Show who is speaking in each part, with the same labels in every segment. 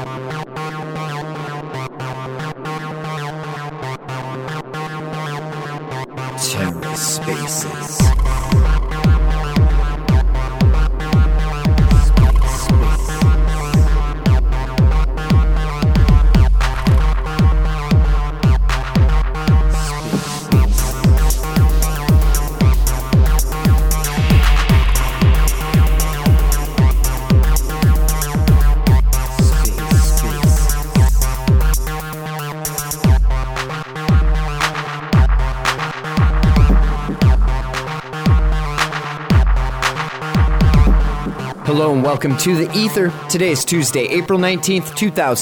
Speaker 1: TerraSpaces. Hello and welcome to The Ether. Today is Tuesday, April 19th,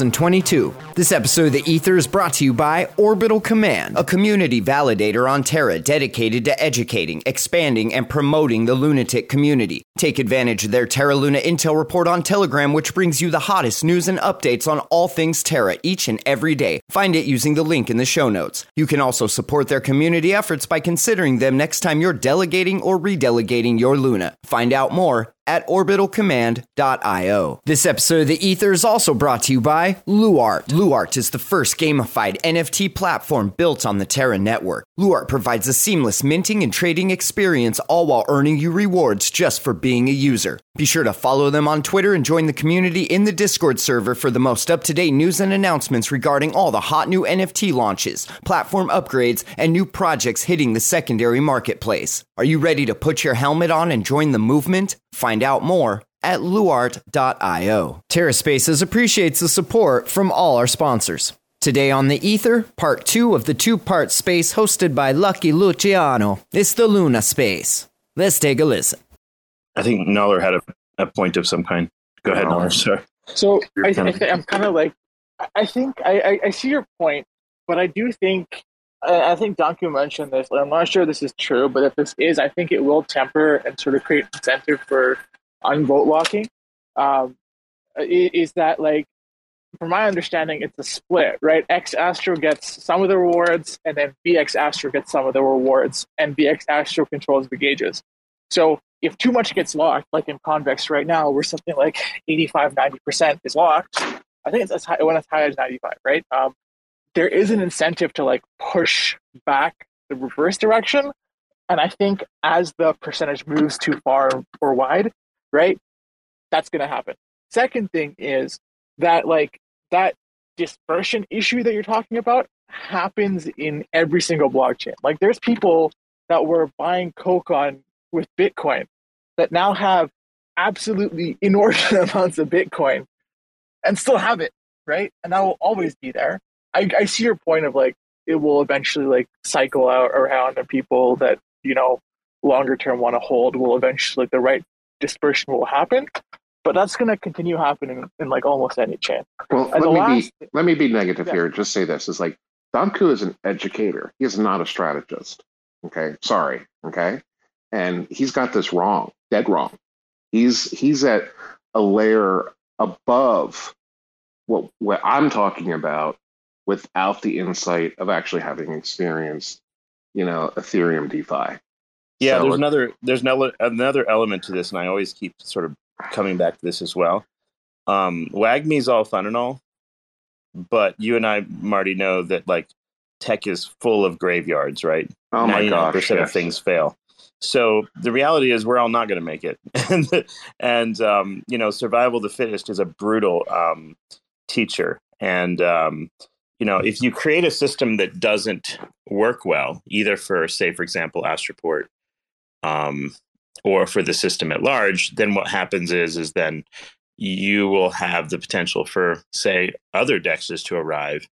Speaker 1: 2022. This episode of The Ether is brought to you by Orbital Command, a community validator on Terra dedicated to educating, expanding, and promoting the lunatic community. Take advantage of their Terra Luna Intel report on Telegram, which brings you the hottest news and updates on all things Terra each and every day. Find it using the link in the show notes. You can also support their community efforts by considering them next time you're delegating or redelegating your Luna. Find out more at orbitalcommand.io. This episode of The Ether is also brought to you by Luart. Luart is the first gamified NFT platform built on the Terra network. Luart provides a seamless minting and trading experience, all while earning you rewards just for being a user. Be sure to follow them on Twitter and join the community in the Discord server for the most up-to-date news and announcements regarding all the hot new NFT launches, platform upgrades, and new projects hitting the secondary marketplace. Are you ready to put your helmet on and join the movement? Find out more at luart.io. TerraSpaces appreciates the support from all our sponsors. Today on The Ether, part 2 of the two-part space hosted by Lucky Luciano. It's the Luna Space. Let's take a listen.
Speaker 2: I think Noller had a point of some kind. Go ahead, Noller. Sorry.
Speaker 3: So I'm kind of like, I think I see your point, but I do think, I think Danku mentioned this. I'm not sure this is true, but if this is, I think it will temper and sort of create incentive for unvote locking. Is that, like, from my understanding, it's a split, right? X Astro gets some of the rewards, and then BX Astro gets some of the rewards, and BX Astro controls the gauges. So if too much gets locked, like in Convex right now, where something like 85-90% is locked, I think it's as high, when as high as 95, right? There is an incentive to like push back the reverse direction. And I think as the percentage moves too far or wide, right, that's going to happen. Second thing is that like that dispersion issue that you're talking about happens in every single blockchain. Like there's people that were buying Coke on with Bitcoin that now have absolutely inordinate amounts of Bitcoin and still have it, right? And that will always be there. I see your point of like, it will eventually like cycle out around, and people that, you know, longer term want to hold will eventually, the right dispersion will happen. But that's going to continue happening in like almost any chain.
Speaker 4: Well, let me be negative here. Just say this is like, Danku is an educator. He is not a strategist. Okay. Sorry. Okay. And he's got this wrong, dead wrong. He's at a layer above what I'm talking about without the insight of actually having experienced, you know, Ethereum DeFi.
Speaker 2: Yeah, so there's another element to this, and I always keep sort of coming back to this as well. WAGMI is all fun and all, but you and I, Marty, know that like tech is full of graveyards, right?
Speaker 4: Oh my gosh,
Speaker 2: 99% of things fail. So the reality is we're all not going to make it. and you know, survival of the fittest is a brutal teacher. And, you know, if you create a system that doesn't work well, either for, say, for example, Astroport, or for the system at large, then what happens is then you will have the potential for, say, other DEXs to arrive.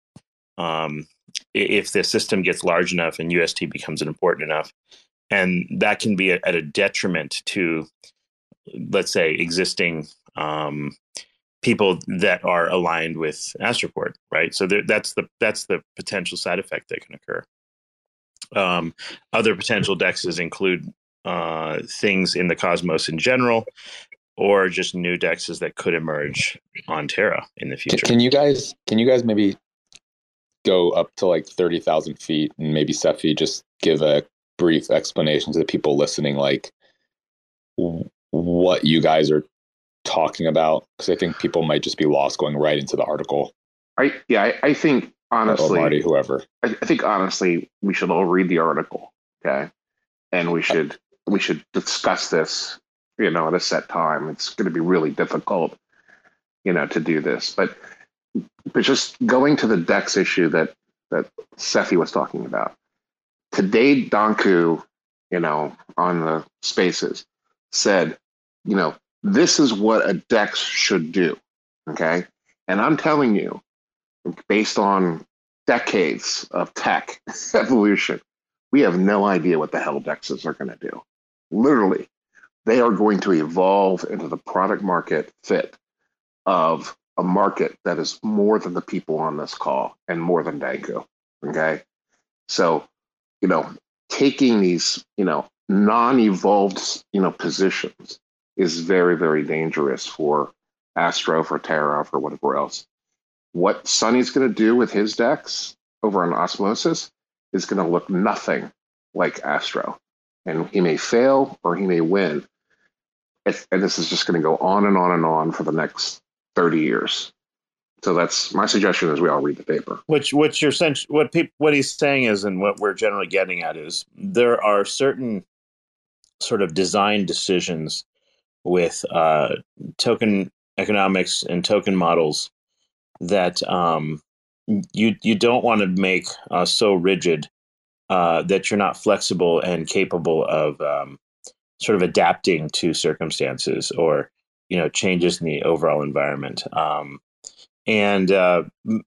Speaker 2: If the system gets large enough and UST becomes important enough. And that can be at a detriment to, let's say, existing people that are aligned with Astroport, right? So that's the potential side effect that can occur. Other potential DEXs include things in the cosmos in general, or just new DEXs that could emerge on Terra in the future.
Speaker 5: Can you guys maybe go up to like 30,000 feet and maybe Sephi just give a brief explanation to the people listening, like what you guys are talking about? Because I think people might just be lost going right into the article.
Speaker 4: I think honestly,
Speaker 5: or Marty, whoever.
Speaker 4: I think honestly, we should all read the article, okay, and we should discuss this, at a set time. It's going to be really difficult, to do this, but just going to the DEX issue that Sefi was talking about today, Danku, on the Spaces said, this is what a DEX should do, okay, and I'm telling you, based on decades of tech evolution, we have no idea what the hell DEXs are going to do. Literally, they are going to evolve into the product market fit of a market that is more than the people on this call and more than Danku. Okay. So, taking these, non-evolved, positions is very, very dangerous for Astro, for Terra, for whatever else. What Sonny's going to do with his DEX over on Osmosis is going to look nothing like Astro. And he may fail or he may win. And this is just going to go on and on and on for the next 30 years. So that's my suggestion is we all read the paper.
Speaker 2: What he's saying is, and what we're generally getting at is, there are certain sort of design decisions with token economics and token models that you don't want to make so rigid that you're not flexible and capable of sort of adapting to circumstances or changes in the overall environment. And the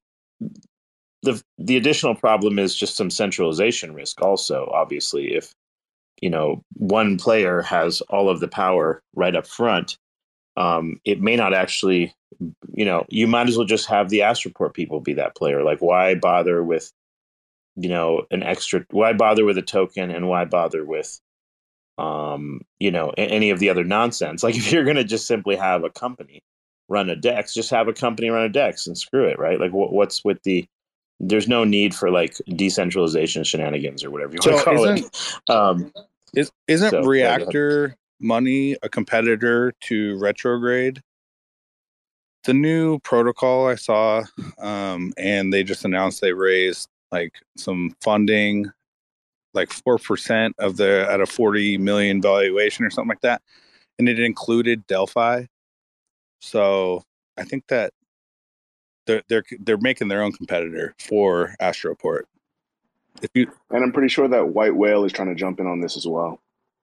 Speaker 2: additional problem is just some centralization risk. Also, obviously, if one player has all of the power right up front, it may not actually. You might as well just have the Astroport people be that player. Like, why bother with, why bother with a token, and why bother with, any of the other nonsense? Like, if you're going to just simply have a company run a DEX, just have a company run a DEX and screw it, right? Like, what's with there's no need for like decentralization shenanigans or whatever you want to call it.
Speaker 6: Isn't Reactor Money a competitor to Retrograde? The new protocol I saw, and they just announced they raised like some funding, like 4% at a 40 million valuation or something like that, and it included Delphi. So I think that they're making their own competitor for Astroport.
Speaker 7: And I'm pretty sure that White Whale is trying to jump in on this as well.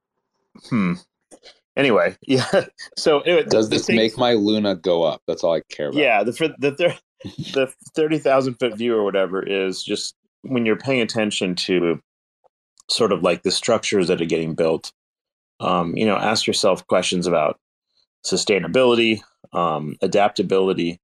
Speaker 2: Anyway, yeah. So anyway,
Speaker 5: does this make my Luna go up? That's all I care about.
Speaker 2: Yeah, the 30,000 foot view or whatever is just when you're paying attention to sort of like the structures that are getting built. Ask yourself questions about sustainability, adaptability,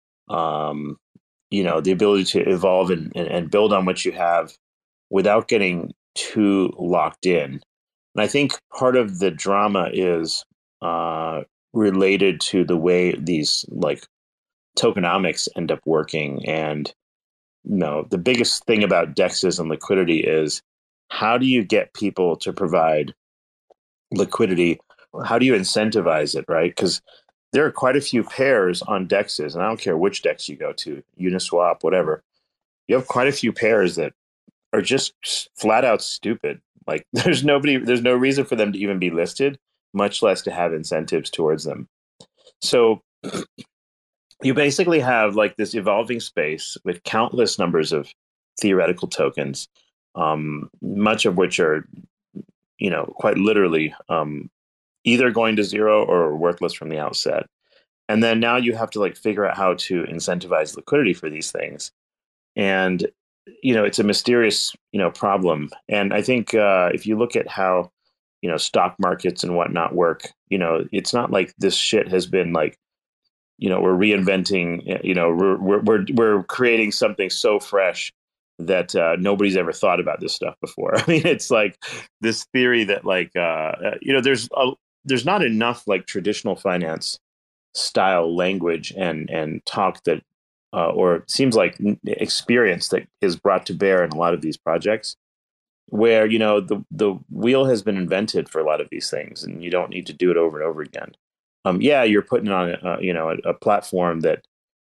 Speaker 2: the ability to evolve and build on what you have without getting too locked in. And I think part of the drama is related to the way these like tokenomics end up working. And the biggest thing about DEXs and liquidity is, how do you get people to provide liquidity? How do you incentivize it, right? Because there are quite a few pairs on DEXs, and I don't care which DEX you go to, Uniswap, whatever. You have quite a few pairs that are just flat out stupid. Like, there's no reason for them to even be listed, much less to have incentives towards them. So you basically have like this evolving space with countless numbers of theoretical tokens, much of which are, quite literally either going to zero or worthless from the outset. And then now you have to like figure out how to incentivize liquidity for these things. And it's a mysterious, problem. And I think if you look at how, stock markets and whatnot work, it's not like this shit has been like, we're reinventing, we're creating something so fresh that nobody's ever thought about this stuff before. I mean, it's like this theory that like, there's not enough like traditional finance style language and talk that, or it seems like experience that is brought to bear in a lot of these projects where, the wheel has been invented for a lot of these things and you don't need to do it over and over again. yeah, you're putting on a platform that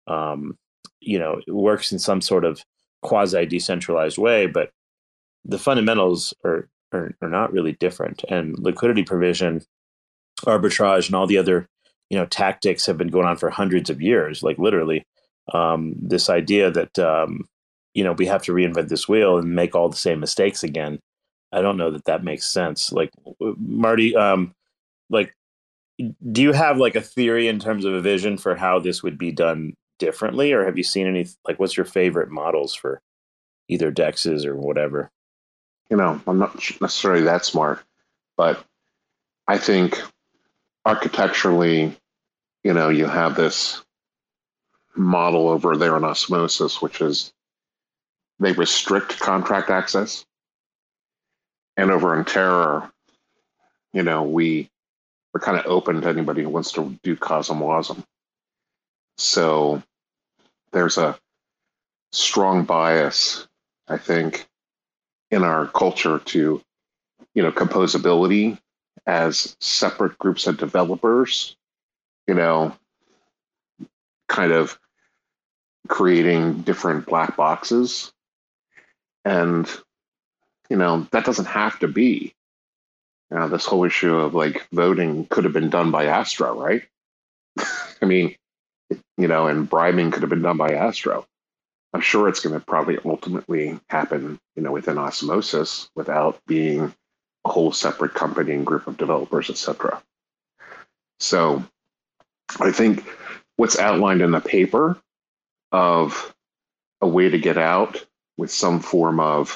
Speaker 2: works in some sort of quasi decentralized way, but the fundamentals are not really different. And liquidity provision, arbitrage, and all the other tactics have been going on for hundreds of years. Like literally, this idea that we have to reinvent this wheel and make all the same mistakes again. I don't know that makes sense. Like Marty, like, do you have like a theory in terms of a vision for how this would be done differently, or have you seen any? Like, what's your favorite models for either DEXs or whatever?
Speaker 4: I'm not necessarily that smart, but I think architecturally, you have this model over there in Osmosis, which is they restrict contract access. And over in Terra, we're kind of open to anybody who wants to do COSM-WASM. So there's a strong bias, I think, in our culture to, composability as separate groups of developers, kind of creating different black boxes. And, that doesn't have to be. This whole issue of like voting could have been done by Astra, right? I mean, and bribing could have been done by Astro. I'm sure it's going to probably ultimately happen, within Osmosis without being a whole separate company and group of developers, etc. So I think what's outlined in the paper of a way to get out with some form of,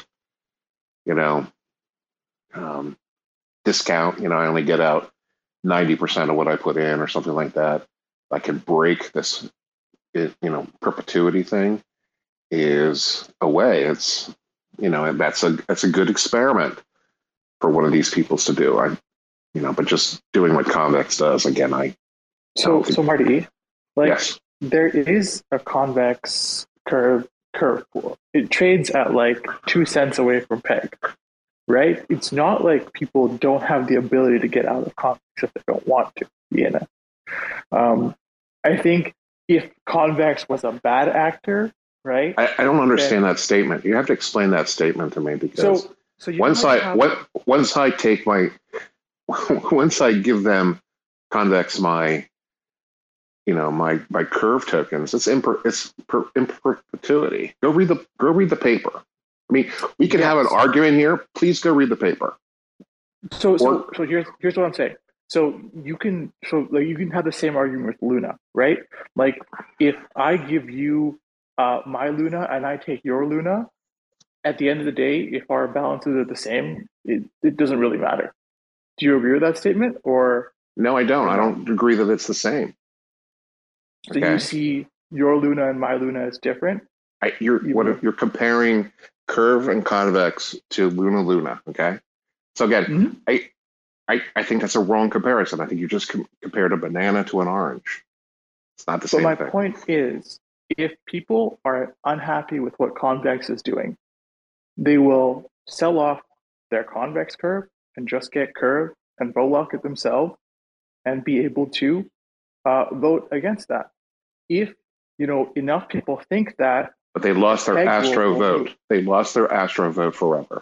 Speaker 4: discount, I only get out 90% of what I put in or something like that. I can break this, perpetuity thing is a way. It's, and that's a good experiment for one of these peoples to do. But just doing what Convex does, again,
Speaker 3: So Marty,
Speaker 4: yes,
Speaker 3: there is a convex curve pool. It trades at like 2 cents away from peg, right? It's not like people don't have the ability to get out of convex if they don't want to be in it. I think if convex was a bad actor, right?
Speaker 4: I don't understand that statement. You have to explain that statement to me, because once I give them convex my curve tokens, it's in perpetuity. Go read the paper. I mean, we can have an argument here. Please go read the paper.
Speaker 3: So here's what I'm saying. So you can have the same argument with Luna, right? Like if I give you my Luna and I take your Luna, at the end of the day, if our balances are the same, it doesn't really matter. Do you agree with that statement, or?
Speaker 4: No, I don't. I don't agree that it's the same.
Speaker 3: So you see your Luna and my Luna as different?
Speaker 4: You're comparing curve and convex to Luna. Okay, so again, I think that's a wrong comparison. I think you just compared a banana to an orange. It's not the same thing.
Speaker 3: So my point is, if people are unhappy with what convex is doing, they will sell off their convex curve and just get curve and lock it themselves and be able to vote against that. If enough people think that,
Speaker 4: but they lost their Astro vote. They lost their Astro vote forever.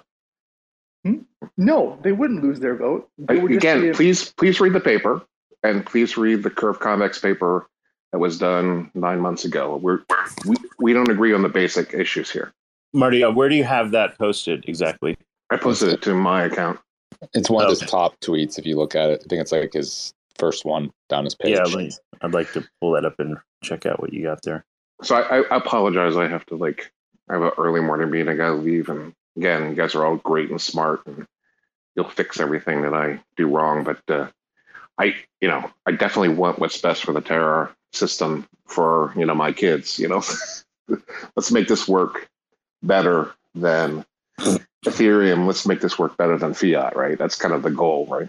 Speaker 3: No, they wouldn't lose their vote.
Speaker 4: Again, please read the paper, and please read the curve convex paper that was done 9 months ago. We don't agree on the basic issues here.
Speaker 2: Marty, where do you have that posted exactly?
Speaker 4: I posted it to my account.
Speaker 5: It's one of his top tweets. If you look at it, I think it's like his first one down his page.
Speaker 2: Yeah, I'd like to pull that up and check out what you got there.
Speaker 4: So I apologize. I have to I have an early morning meeting. I got to leave. And again, you guys are all great and smart, and you'll fix everything that I do wrong. But I definitely want what's best for the Terra system for my kids. Let's make this work better than Ethereum. Let's make this work better than fiat. Right? That's kind of the goal, right?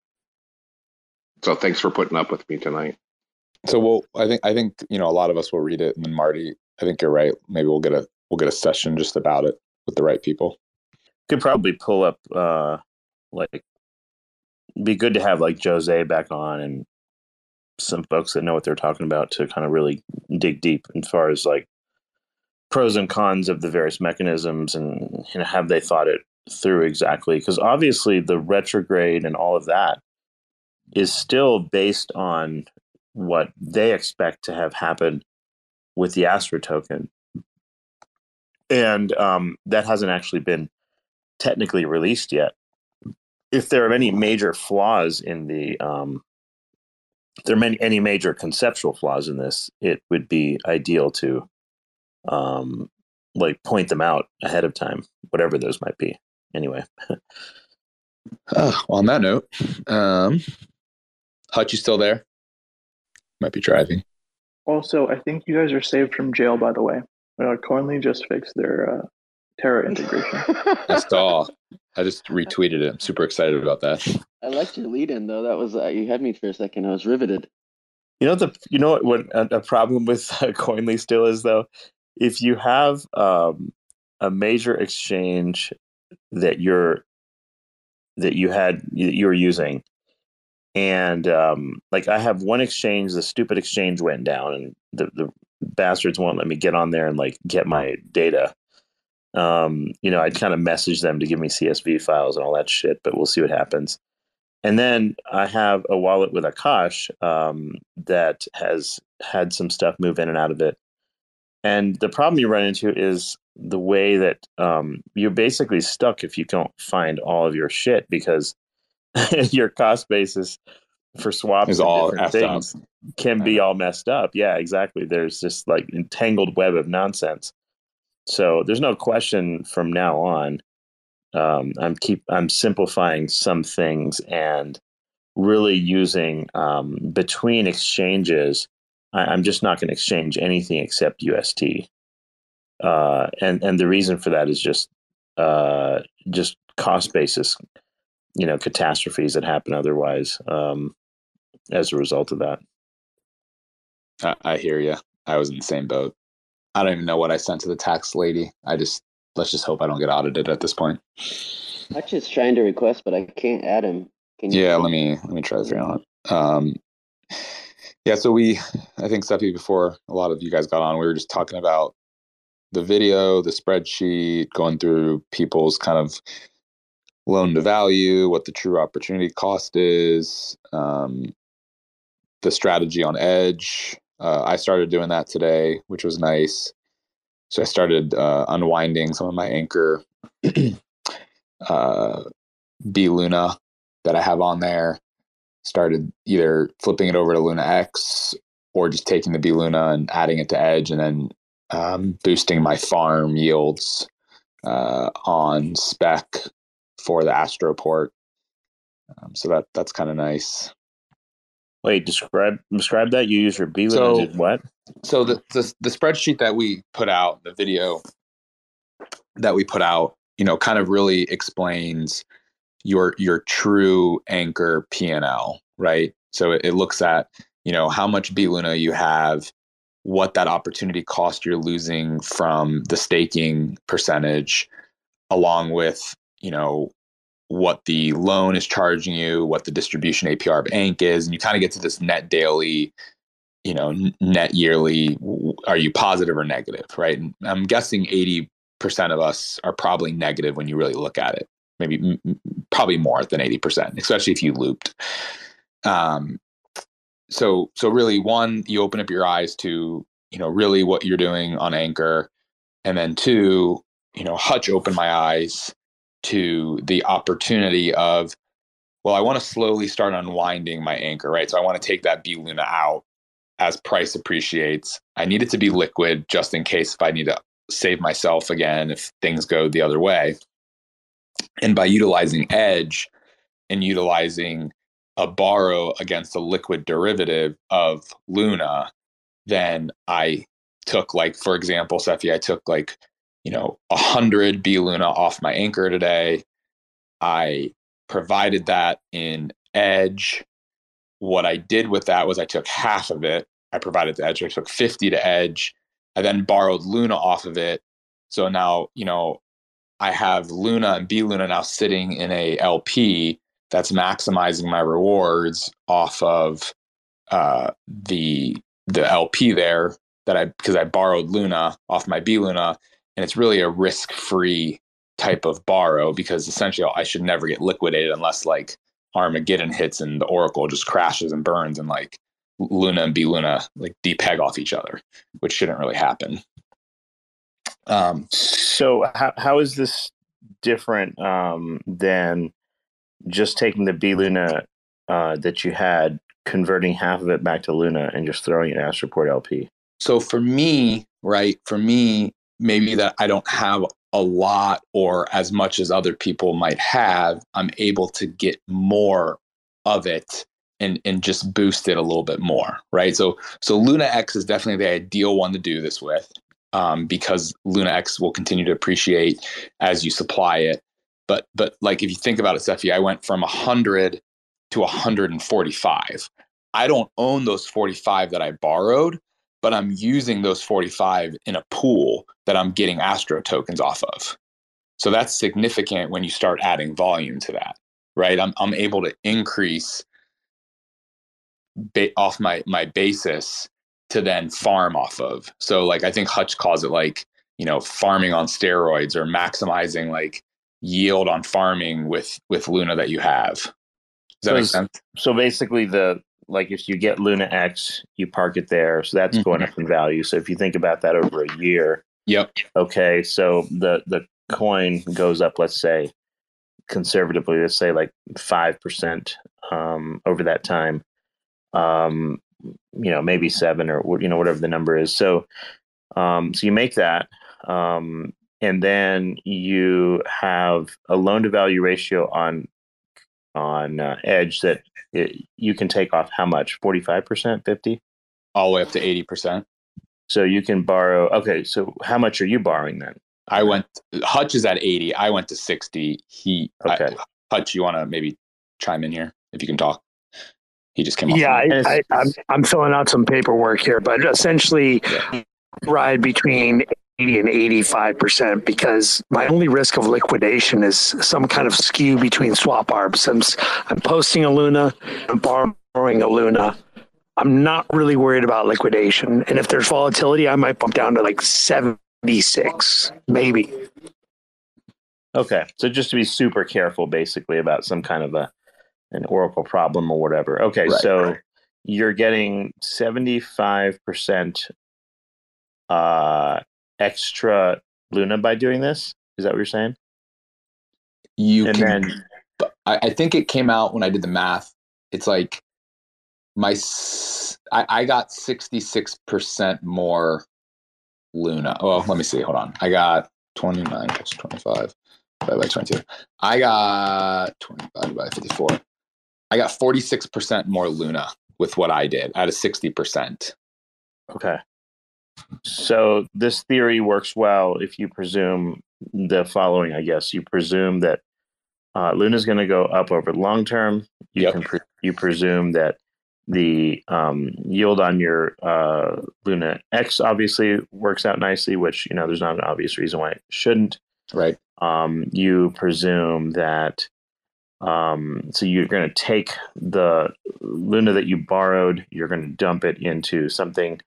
Speaker 4: So thanks for putting up with me tonight.
Speaker 5: So I think a lot of us will read it, and then Marty, I think you're right. Maybe we'll get a session just about it with the right people.
Speaker 2: Could probably pull up be good to have like Jose back on and some folks that know what they're talking about to kind of really dig deep as far as like pros and cons of the various mechanisms, and have they thought it through exactly? Because obviously the retrograde and all of that is still based on what they expect to have happened with the Astro token. And that hasn't actually been technically released yet. If there are any major flaws in the, if there are any major conceptual flaws in this, it would be ideal to like point them out ahead of time, whatever those might be. Anyway.
Speaker 5: Well, on that note, Hutch, you still there? Might be driving.
Speaker 3: Also, I think you guys are saved from jail, by the way. Coinly just fixed their Terra integration.
Speaker 5: I saw. I just retweeted it. I'm super excited about that.
Speaker 8: I liked your lead-in, though. That was you had me for a second. I was riveted.
Speaker 2: You know what a problem with Coinly still is, though? If you have a major exchange that you're using, and like I have one exchange, the stupid exchange went down, and the bastards won't let me get on there and like get my data. I'd kind of message them to give me CSV files and all that shit, but we'll see what happens. And then I have a wallet with Akash that has had some stuff move in and out of it. And the problem you run into is the way that you're basically stuck if you don't find all of your shit, because your cost basis for swaps
Speaker 5: is
Speaker 2: and
Speaker 5: all
Speaker 2: different things can be all messed up. Yeah, exactly. There's this like entangled web of nonsense. So there's no question from now on. I'm simplifying some things and really using between exchanges. I'm just not going to exchange anything except UST. And the reason for that is just cost basis, catastrophes that happen otherwise as a result of that.
Speaker 5: I hear you. I was in the same boat. I don't even know what I sent to the tax lady. Let's just hope I don't get audited at this point.
Speaker 8: I'm just trying to request, but I can't add him. Can you?
Speaker 5: Yeah, let me try to figure out. Yeah, so I think Seppi, before a lot of you guys got on, we were just talking about the video, the spreadsheet, going through people's kind of loan to value, what the true opportunity cost is, the strategy on Edge. I started doing that today, which was nice. So I started unwinding some of my Anchor B Luna that I have on there. Started either flipping it over to Luna X or just taking the B Luna and adding it to Edge, and then boosting my farm yields on spec for the Astroport. So that's kind of nice.
Speaker 2: Wait, describe that. You use your B Luna and did what?
Speaker 5: So the spreadsheet that we put out, the video that we put out, kind of really explains your true Anchor P&L, right? So it looks at, how much B Luna you have, what that opportunity cost you're losing from the staking percentage, along with, what the loan is charging you, what the distribution APR of Ank is, and you kind of get to this net daily, net yearly, are you positive or negative, right? And I'm guessing 80% of us are probably negative when you really look at it. Maybe probably more than 80%, especially if you looped. So really, one, you open up your eyes to, really what you're doing on Anchor. And then two, Hutch opened my eyes to the opportunity of, well, I want to slowly start unwinding my Anchor, right? So I want to take that B Luna out as price appreciates. I need it to be liquid just in case if I need to save myself again, if things go the other way. And by utilizing Edge and utilizing a borrow against a liquid derivative of Luna, then I took, like, for example, Sephi, I took 100 B Luna off my Anchor today. I provided that in Edge. What I did with that was I took half of it. I provided to Edge. I took 50 to Edge. I then borrowed Luna off of it. So now, I have Luna and B Luna now sitting in a LP that's maximizing my rewards off of the LP there because I borrowed Luna off my B Luna, and it's really a risk-free type of borrow because essentially I should never get liquidated unless like Armageddon hits and the Oracle just crashes and burns and like Luna and B Luna like depeg off each other, which shouldn't really happen.
Speaker 2: So how is this different than just taking the B Luna that you had, converting half of it back to Luna, and just throwing it in Astroport LP?
Speaker 5: So for me, maybe that I don't have a lot or as much as other people might have, I'm able to get more of it and just boost it a little bit more, right? So Luna X is definitely the ideal one to do this with, because Luna X will continue to appreciate as you supply it. But like if you think about it, Cephii, I went from 100 to 145. I don't own those 45 that I borrowed, but I'm using those 45 in a pool that I'm getting Astro tokens off of. So that's significant when you start adding volume to that, right? I'm able to increase off my basis to then farm off of. So like I think Hutch calls it like, farming on steroids or maximizing like yield on farming with Luna that you have. Does that make sense?
Speaker 2: So basically like if you get Luna X, you park it there. So that's going up in value. So if you think about that over a year.
Speaker 5: Yep.
Speaker 2: Okay. So the coin goes up, let's say conservatively, let's say like 5% over that time. Maybe 7 or, whatever the number is. So you make that, and then you have a loan to value ratio on Edge that you can take off how much? 45%, 50?
Speaker 5: All the way up to 80%.
Speaker 2: So you can borrow. Okay. So how much are you borrowing then?
Speaker 5: Hutch is at 80. I went to 60.
Speaker 2: Okay.
Speaker 5: Hutch, you want to maybe chime in here if you can talk? He just came off.
Speaker 9: Yeah, I'm filling out some paperwork here, but essentially ride between 80 and 85% because my only risk of liquidation is some kind of skew between swap arbs. I'm posting a Luna, I'm borrowing a Luna. I'm not really worried about liquidation. And if there's volatility, I might bump down to like 76, maybe.
Speaker 2: Okay. So just to be super careful basically about some kind of an Oracle problem or whatever. Okay.
Speaker 5: Right,
Speaker 2: so you're getting 75% extra Luna by doing this. Is that what you're saying?
Speaker 5: I think it came out when I did the math. It's like I got 66% more Luna. Well, let me see. Hold on. I got 29 plus 25 divided by 22. I got 25 by 54. I got 46% more Luna with what I did out of 60%.
Speaker 2: Okay. So this theory works well if you presume the following, I guess. You presume that Luna is going to go up over the long term. You presume that the yield on your Luna X obviously works out nicely, which, there's not an obvious reason why it shouldn't.
Speaker 5: Right.
Speaker 2: You presume that so you're going to take the Luna that you borrowed, you're going to dump it into something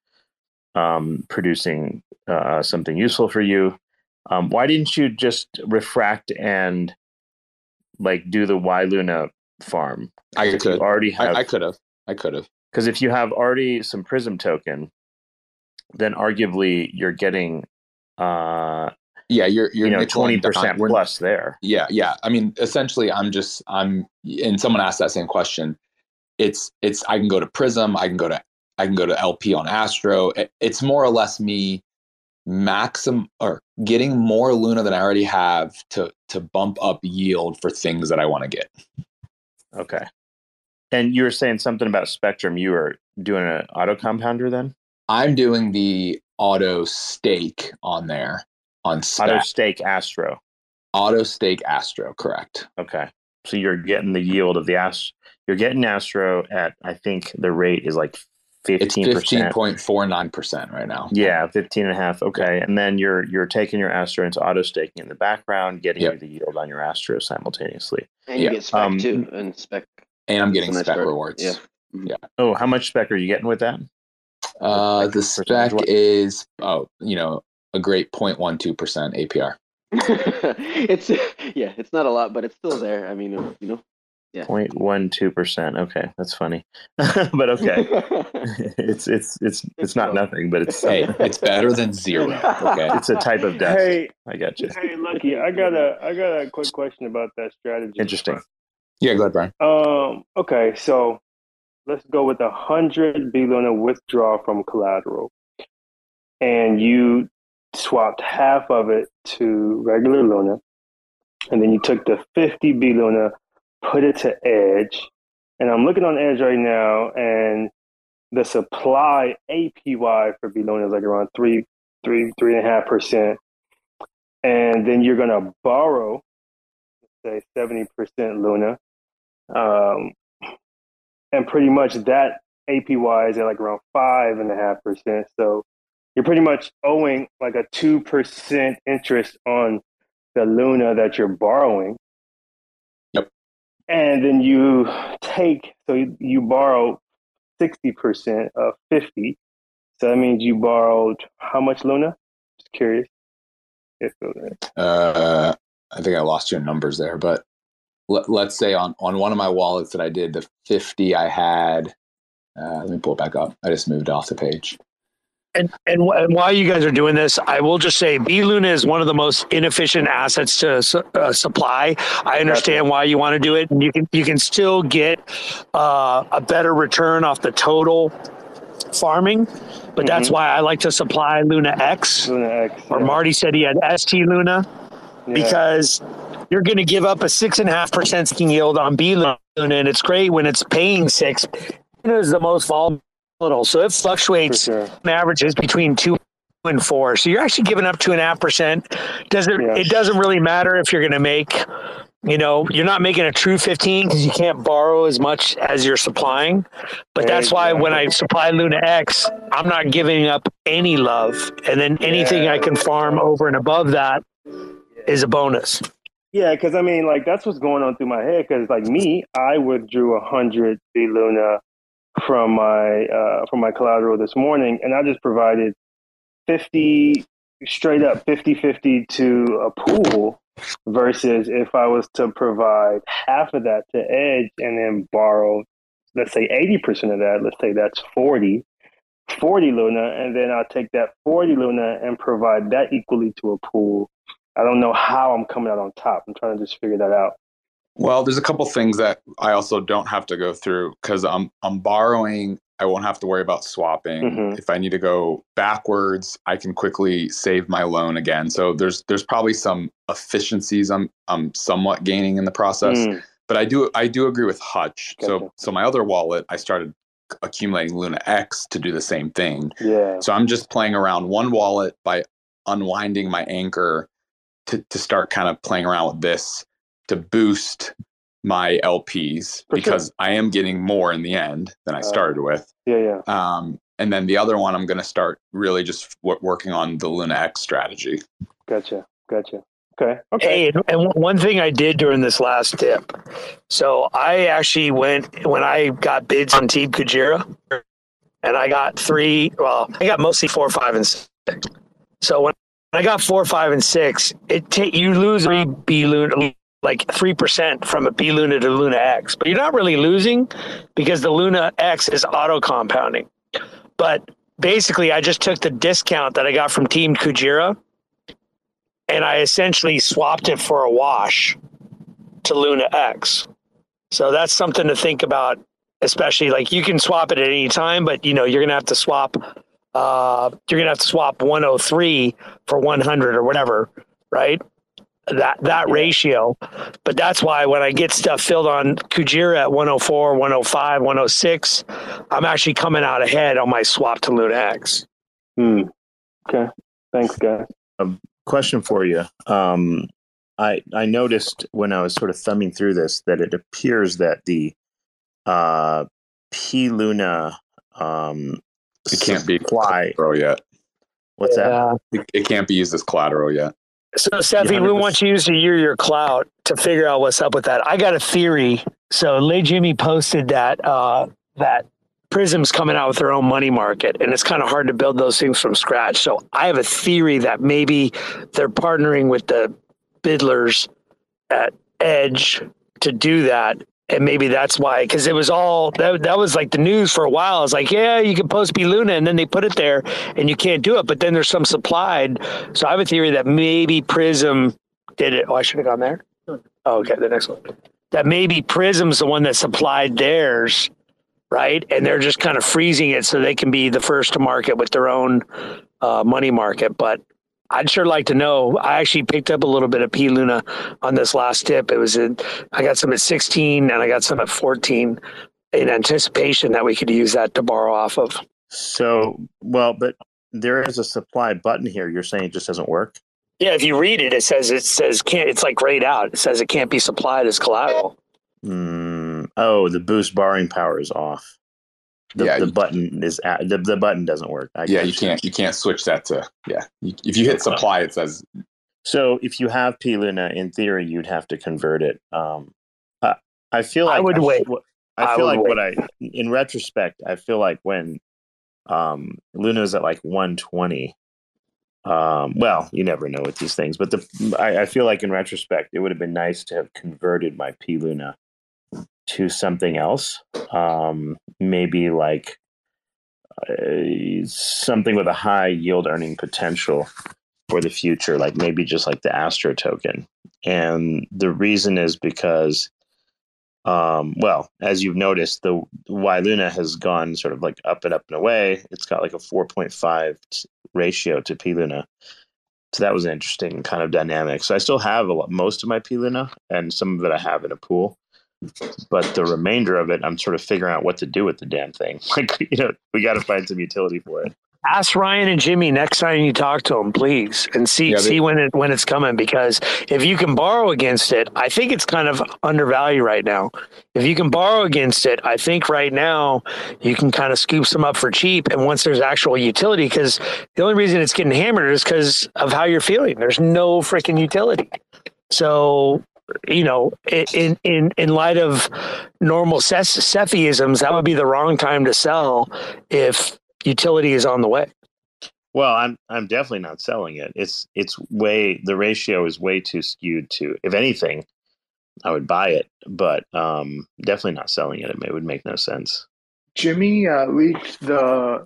Speaker 2: producing something useful for you. Why didn't you just refract and like do the Y Luna farm?
Speaker 5: I could have.
Speaker 2: Because if you have already some Prism token, then arguably you're getting you're 20% plus there.
Speaker 5: Yeah. I mean, essentially, and someone asked that same question. It's I can go to Prism, I can go to LP on Astro. It's more or less me getting more Luna than I already have to bump up yield for things that I want to get.
Speaker 2: Okay. And you were saying something about Spectrum. You were doing an auto compounder then?
Speaker 5: I'm doing the auto stake on there on SPAC.
Speaker 2: Auto stake Astro.
Speaker 5: Auto stake Astro, correct.
Speaker 2: Okay. So you're getting the yield of the Astro. You're getting Astro at, I think the rate is like 15%.
Speaker 5: It's 15.49% right now.
Speaker 2: Yeah, 15.5. Okay. And then you're taking your Astro into auto staking in the background, getting you the yield on your Astro simultaneously.
Speaker 8: And you get spec too. And spec.
Speaker 5: And I'm getting spec rewards.
Speaker 8: Yeah.
Speaker 5: Yeah.
Speaker 2: Oh, how much spec are you getting with that?
Speaker 5: The spec is, a great 0.12% APR.
Speaker 8: It's not a lot, but it's still there. I mean, yeah.
Speaker 2: 0.12%. Okay, that's funny, but okay, it's not nothing, but it's
Speaker 5: it's better than zero. Okay,
Speaker 2: it's a type of dust.
Speaker 10: Hey,
Speaker 2: I got you.
Speaker 10: Hey, Lucky, I got a quick question about that strategy.
Speaker 2: Interesting.
Speaker 5: Yeah, go ahead, Brian.
Speaker 10: Okay, so let's go with 100 B Luna withdraw from collateral, and you swapped half of it to regular Luna, and then you took the 50 B Luna, put it to Edge, and I'm looking on Edge right now, and the supply APY for B Luna is like around 3.5%, and then you're gonna borrow, say 70% Luna, and pretty much that APY is at like around 5.5%. So you're pretty much owing like a 2% interest on the Luna that you're borrowing.
Speaker 5: Yep.
Speaker 10: And then you borrow 60% of 50. So that means you borrowed how much Luna? Just curious.
Speaker 5: I think I lost your numbers there, but let's say on one of my wallets that I did, the 50 I had, let me pull it back up. I just moved off the page.
Speaker 9: And while you guys are doing this, I will just say B Luna is one of the most inefficient assets to supply. I understand why you want to do it. And you can still get a better return off the total farming, but that's why I like to supply Luna X. Or Marty said he had ST Luna, because you're going to give up a 6.5% yield on B Luna, and it's great when it's paying 6. It is the most volatile. So it fluctuates on averages between 2 and 4. So you're actually giving up 2.5%. It doesn't really matter if you're going to make, you're not making a true 15 because you can't borrow as much as you're supplying. But that's why when I supply Luna X, I'm not giving up any love. And then anything I can farm over and above that is a bonus.
Speaker 10: Yeah, because I mean, like, that's what's going on through my head. Because like me, I withdrew 100 B Luna from my collateral this morning, and I just provided 50 straight up 50-50 to a pool, versus if I was to provide half of that to Edge and then borrow, let's say 80% of that, let's say that's 40 Luna, and then I'll take that 40 Luna and provide that equally to a pool. I don't know how I'm coming out on top. I'm trying to just figure that out.
Speaker 5: Well, there's a couple things that I also don't have to go through because I'm borrowing. I won't have to worry about swapping. If I need to go backwards, I can quickly save my loan again. So there's probably some efficiencies I'm somewhat gaining in the process. But I do agree with Hutch. Gotcha. So my other wallet, I started accumulating Luna X to do the same thing.
Speaker 10: Yeah.
Speaker 5: So I'm just playing around one wallet by unwinding my anchor to start kind of playing around with this to boost my LPs because I am getting more in the end than I started with.
Speaker 10: Yeah.
Speaker 5: And then the other one, I'm going to start really just working on the Luna X strategy.
Speaker 10: Gotcha. Okay.
Speaker 9: Hey, and one thing I did during this last dip, so I actually went when I got bids on Team Kujira, and I got I got mostly 4, 5, and 6. So when I got 4, 5, and 6, you lose a B Luna, like 3% from a B Luna to Luna X, but you're not really losing because the Luna X is auto compounding. But basically, I just took the discount that I got from Team Kujira, and I essentially swapped it for a wash to Luna X. So that's something to think about, especially like you can swap it at any time, but you're going to have to swap. You're going to have to swap 103 for 100 or whatever, right? That ratio. But that's why when I get stuff filled on Kujira at 104, 105, 106, I'm actually coming out ahead on my swap to Luna X.
Speaker 10: Okay. Thanks, guys.
Speaker 2: Question for you. I noticed when I was sort of thumbing through this that it appears that the P Luna
Speaker 5: it can't be collateral yet.
Speaker 2: What's that?
Speaker 5: It can't be used as collateral yet.
Speaker 9: So, Steffi, we want you to use your clout to figure out what's up with that. I got a theory. So, Lay Jimmy posted that that Prism's coming out with their own money market, and it's kind of hard to build those things from scratch. So I have a theory that maybe they're partnering with the Bidlers at Edge to do that. And maybe that's why, because it was all that was like the news for a while. It's like, yeah, you can post P Luna, and then they put it there and you can't do it. But then there's some supplied. So I have a theory that maybe Prism did it. Oh, I should have gone there. Oh, okay, the next one. That maybe Prism's the one that supplied theirs, right? And they're just kind of freezing it so they can be the first to market with their own money market. But I'd sure like to know. I actually picked up a little bit of P Luna on this last tip. I got some at 16 and I got some at 14 in anticipation that we could use that to borrow off of.
Speaker 2: So, well, but there is a supply button here. You're saying it just doesn't work?
Speaker 9: Yeah, if you read it, it says can't. It's like grayed out. It says it can't be supplied as collateral.
Speaker 2: Oh, the boost borrowing power is off. The button is the button doesn't work.
Speaker 5: You can't switch that to if you hit supply, it says. So
Speaker 2: if you have P Luna, in theory, you'd have to convert it. I feel like
Speaker 9: I would wait.
Speaker 2: In retrospect, I feel like when Luna's at like 120. Well, you never know with these things, but I feel like in retrospect, it would have been nice to have converted my P Luna to something else, maybe like something with a high yield earning potential for the future, like maybe just like the Astro token. And the reason is because, well, as you've noticed, the Y Luna has gone sort of like up and away. It's got like a 4.5 ratio to P Luna. So that was an interesting kind of dynamic. So I still have most of my P Luna, and some of it I have in a pool. But the remainder of it, I'm sort of figuring out what to do with the damn thing. Like, we got to find some utility for it.
Speaker 9: Ask Ryan and Jimmy next time you talk to them, please, and see when it's coming. Because if you can borrow against it, I think it's kind of undervalued right now. If you can borrow against it, I think right now you can kind of scoop some up for cheap. And once there's actual utility, because the only reason it's getting hammered is because of how you're feeling. There's no freaking utility. So, in light of normal Cephisms, that would be the wrong time to sell if utility is on the way.
Speaker 2: Well, I'm definitely not selling it. The ratio is way too skewed to, if anything, I would buy it, but definitely not selling it. It would make no sense.
Speaker 3: Jimmy leaked the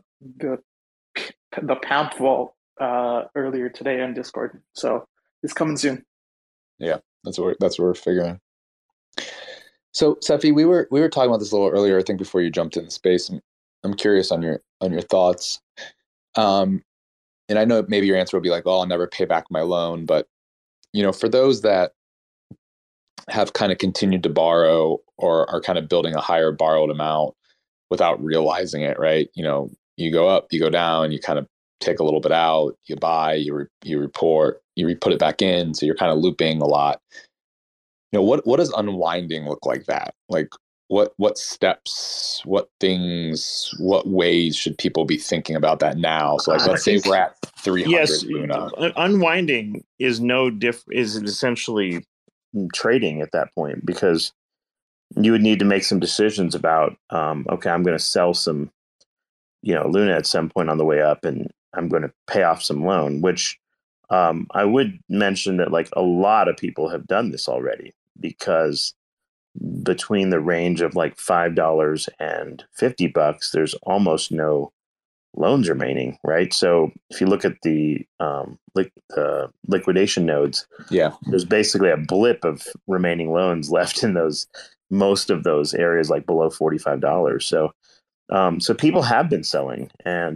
Speaker 3: PAMP vault earlier today on Discord, so it's coming soon.
Speaker 5: Yeah. That's what we're figuring. So, Sephi, we were talking about this a little earlier, I think, before you jumped in the space. I'm curious on your thoughts. And I know maybe your answer will be like, "Oh, I'll never pay back my loan." But for those that have kind of continued to borrow or are kind of building a higher borrowed amount without realizing it, right? You go up, you go down, you kind of take a little bit out, you buy, you report, you put it back in, so you're kind of looping a lot. What does unwinding look like that? Like what steps, what things, what ways should people be thinking about that now? So like let's say we're at 300
Speaker 2: Yes,
Speaker 5: Luna.
Speaker 2: Unwinding is is essentially trading at that point, because you would need to make some decisions about okay, I'm going to sell some Luna at some point on the way up, and I'm going to pay off some loan, which I would mention that like a lot of people have done this already, because between the range of like $5 and $50, there's almost no loans remaining, right? So if you look at the liquidation nodes, there's basically a blip of remaining loans left in most of those areas, like below $45. So people have been selling, and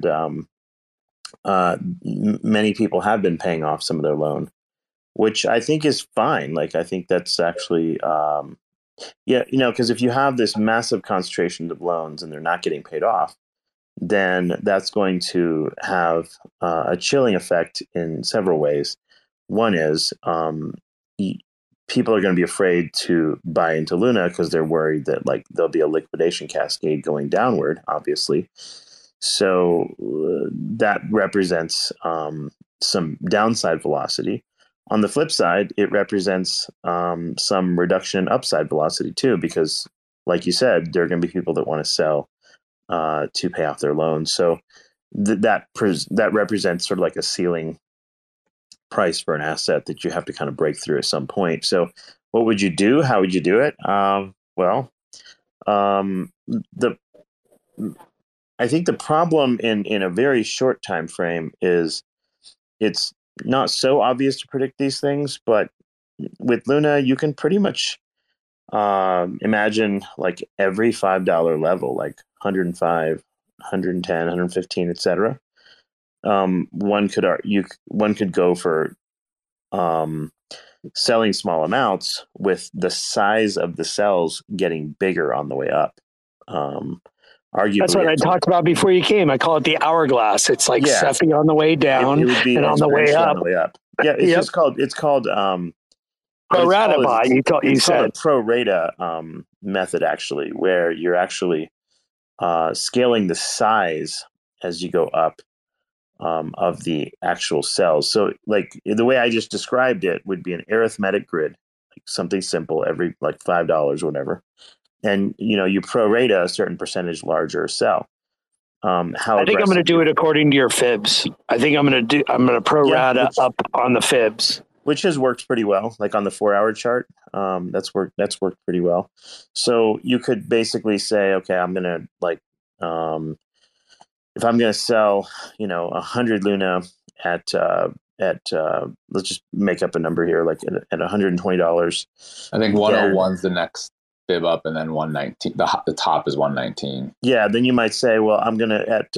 Speaker 2: many people have been paying off some of their loan, which I think is fine. Like, I think that's actually, because if you have this massive concentration of loans and they're not getting paid off, then that's going to have a chilling effect in several ways. One is people are going to be afraid to buy into Luna because they're worried that like there'll be a liquidation cascade going downward, obviously. So that represents some downside velocity. On the flip side, it represents some reduction in upside velocity too, because like you said, there are going to be people that want to sell to pay off their loans. So that represents sort of like a ceiling price for an asset that you have to kind of break through at some point. So what would you do? How would you do it? I think the problem in a very short time frame is it's not so obvious to predict these things, but with Luna, you can pretty much imagine like every $5 level, like 105, 110, 115, etc. One could go for selling small amounts with the size of the cells getting bigger on the way up. Arguably,
Speaker 9: that's what I talked about before you came. I call it the hourglass. It's like Cephei on the way down,
Speaker 2: it would be
Speaker 9: and on the way up.
Speaker 2: Yeah, it's called
Speaker 9: pro rata buy. You said
Speaker 2: a pro rata method, actually, where you're actually scaling the size as you go up of the actual cells. So, like the way I just described it would be an arithmetic grid, like something simple, every like $5 or whatever. And you prorate a certain percentage larger cell. I
Speaker 9: think I'm going to do it according to your fibs. I think I'm going to prorata up on the fibs,
Speaker 2: which has worked pretty well. Like on the 4-hour chart, that's worked pretty well. So you could basically say, okay, I'm going to if I'm going to sell 100 Luna at let's just make up a number here, like at $120.
Speaker 5: I think 101's the next fib up, and then 119. The top is 119.
Speaker 2: Yeah, then you might say, well, I'm gonna at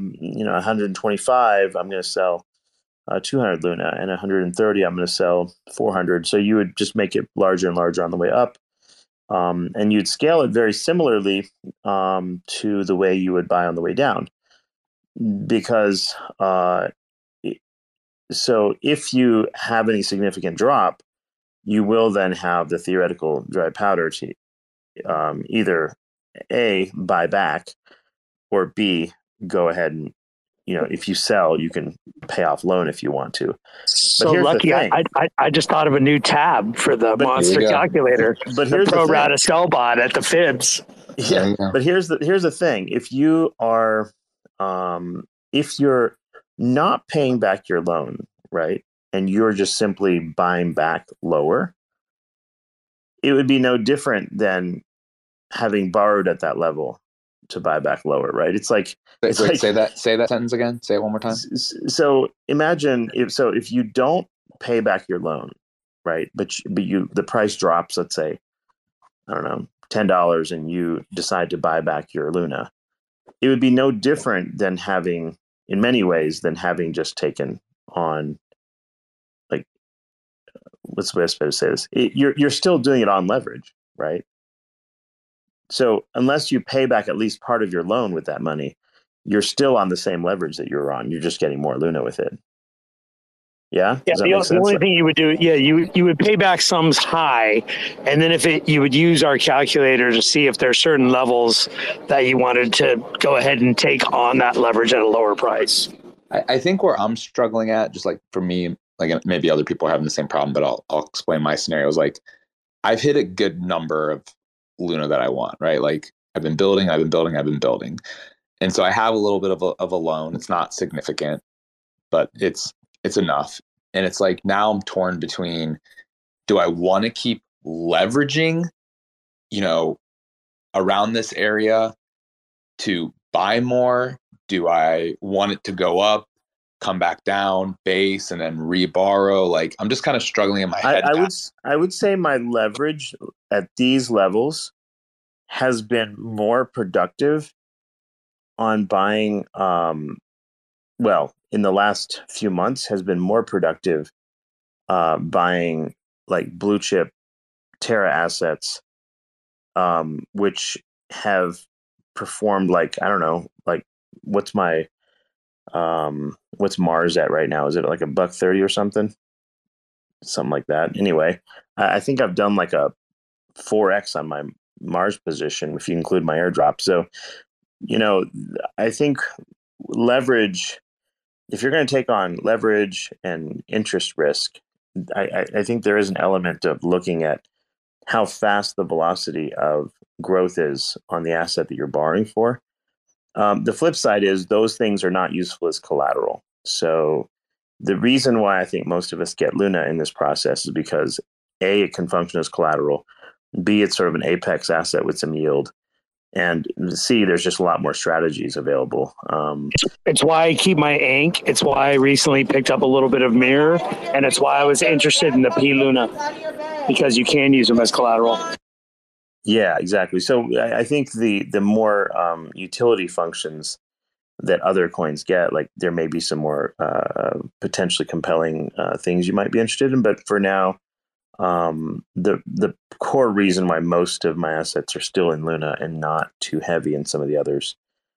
Speaker 2: 125, I'm gonna sell 200 Luna, and 130, I'm gonna sell 400. So you would just make it larger and larger on the way up, and you'd scale it very similarly to the way you would buy on the way down, because so if you have any significant drop, you will then have the theoretical dry powder to either A, buy back, or B, go ahead and, if you sell, you can pay off loan if you want to.
Speaker 9: So lucky, I just thought of a new tab for the monster calculator. But here's the pro rata sell bot at the fibs.
Speaker 2: Yeah, but here's the thing: if you are, if you're not paying back your loan, right, and you're just simply buying back lower, it would be no different than having borrowed at that level to buy back lower, right? It's like
Speaker 5: say that sentence again. Say it one more time.
Speaker 2: So imagine if you don't pay back your loan, right? But the price drops, let's say, I don't know, $10, and you decide to buy back your Luna. It would be no different than having, in many ways, just taken on, like, what's the best way to say this? You're still doing it on leverage, right? So unless you pay back at least part of your loan with that money, you're still on the same leverage that you're on. You're just getting more Luna with it. Yeah.
Speaker 9: Yeah. The only thing you would do, you would pay back sums high, and then you would use our calculator to see if there are certain levels that you wanted to go ahead and take on that leverage at a lower price.
Speaker 5: I think where I'm struggling at, just like for me, like maybe other people are having the same problem, but I'll explain my scenarios. Like I've hit a good number of Luna that I want, right? Like I've been building. And so I have a little bit of a loan. It's not significant, but it's enough. And it's like, now I'm torn between, do I want to keep leveraging, around this area to buy more? Do I want it to go up, come back down, base, and then reborrow? Like, I'm just kind of struggling in my head.
Speaker 2: I would say my leverage at these levels has been more productive on buying, in the last few months has been more productive buying like blue chip Terra assets, which have performed like, I don't know, like what's Mars at right now? Is it like $130 or something like that? Anyway, I think I've done like a 4x on my Mars position if you include my airdrop. So, I think leverage, if you're going to take on leverage and interest risk, I think there is an element of looking at how fast the velocity of growth is on the asset that you're borrowing for. The flip side is those things are not useful as collateral. So the reason why I think most of us get Luna in this process is because A, it can function as collateral. B, it's sort of an apex asset with some yield. And C, there's just a lot more strategies available.
Speaker 9: It's why I keep my Ink. It's why I recently picked up a little bit of Mirror. And it's why I was interested in the P Luna, because you can use them as collateral.
Speaker 2: Yeah, exactly. So I think the more utility functions that other coins get, like there may be some more potentially compelling things you might be interested in. But for now, the core reason why most of my assets are still in Luna and not too heavy in some of the others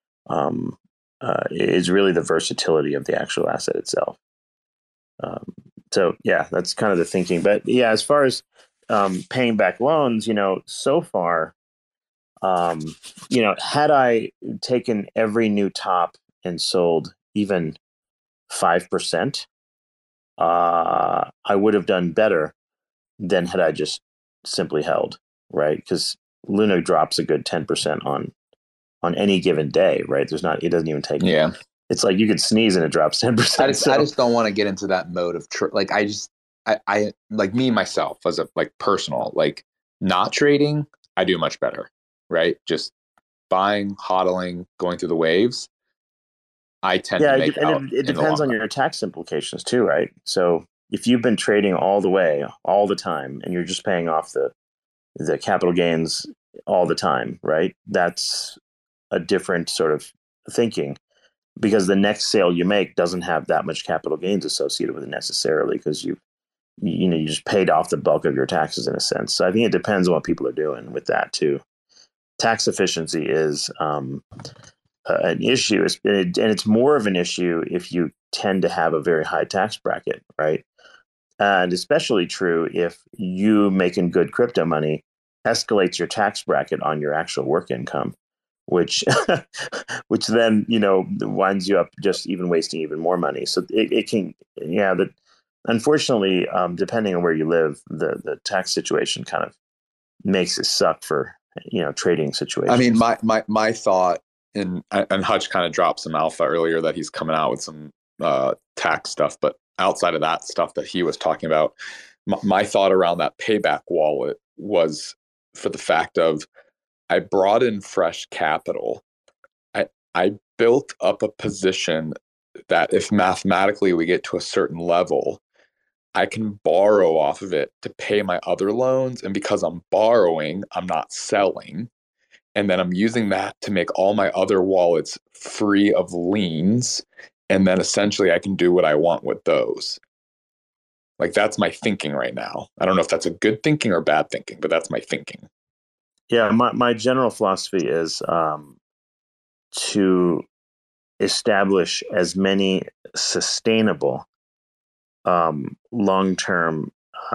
Speaker 2: is really the versatility of the actual asset itself. So yeah, that's kind of the thinking. But yeah, as far as paying back loans, so far, had I taken every new top and sold even 5%, I would have done better than had I just simply held, right? Because Luna drops a good 10% on any given day, right? It doesn't even take.
Speaker 5: Yeah.
Speaker 2: It's like you could sneeze and it drops 10%.
Speaker 5: I just don't want to get into that mode of I like me myself as a personal, not trading, I do much better, right? Just buying, hodling, going through the waves. I tend to make out.
Speaker 2: It depends on your tax implications too, right? So if you've been trading all the way, all the time, and you're just paying off the capital gains all the time, right? That's a different sort of thinking, because the next sale you make doesn't have that much capital gains associated with it necessarily, because you just paid off the bulk of your taxes in a sense. So I think it depends on what people are doing with that too. Tax efficiency is an issue, and it's more of an issue if you tend to have a very high tax bracket, right? And especially true if you making good crypto money escalates your tax bracket on your actual work income, which then winds you up just even wasting even more money. So it can, that unfortunately, depending on where you live, the tax situation kind of makes it suck for trading situations.
Speaker 5: I mean, my thought, and Hutch kind of dropped some alpha earlier that he's coming out with some tax stuff, but outside of that stuff that he was talking about, my thought around that payback wallet was for the fact of I brought in fresh capital. I built up a position that if mathematically we get to a certain level, I can borrow off of it to pay my other loans. And because I'm borrowing, I'm not selling. And then I'm using that to make all my other wallets free of liens. And then essentially I can do what I want with those. That's my thinking right now. I don't know if that's a good thinking or bad thinking, but that's my thinking.
Speaker 2: Yeah, my general philosophy is to establish as many sustainable long-term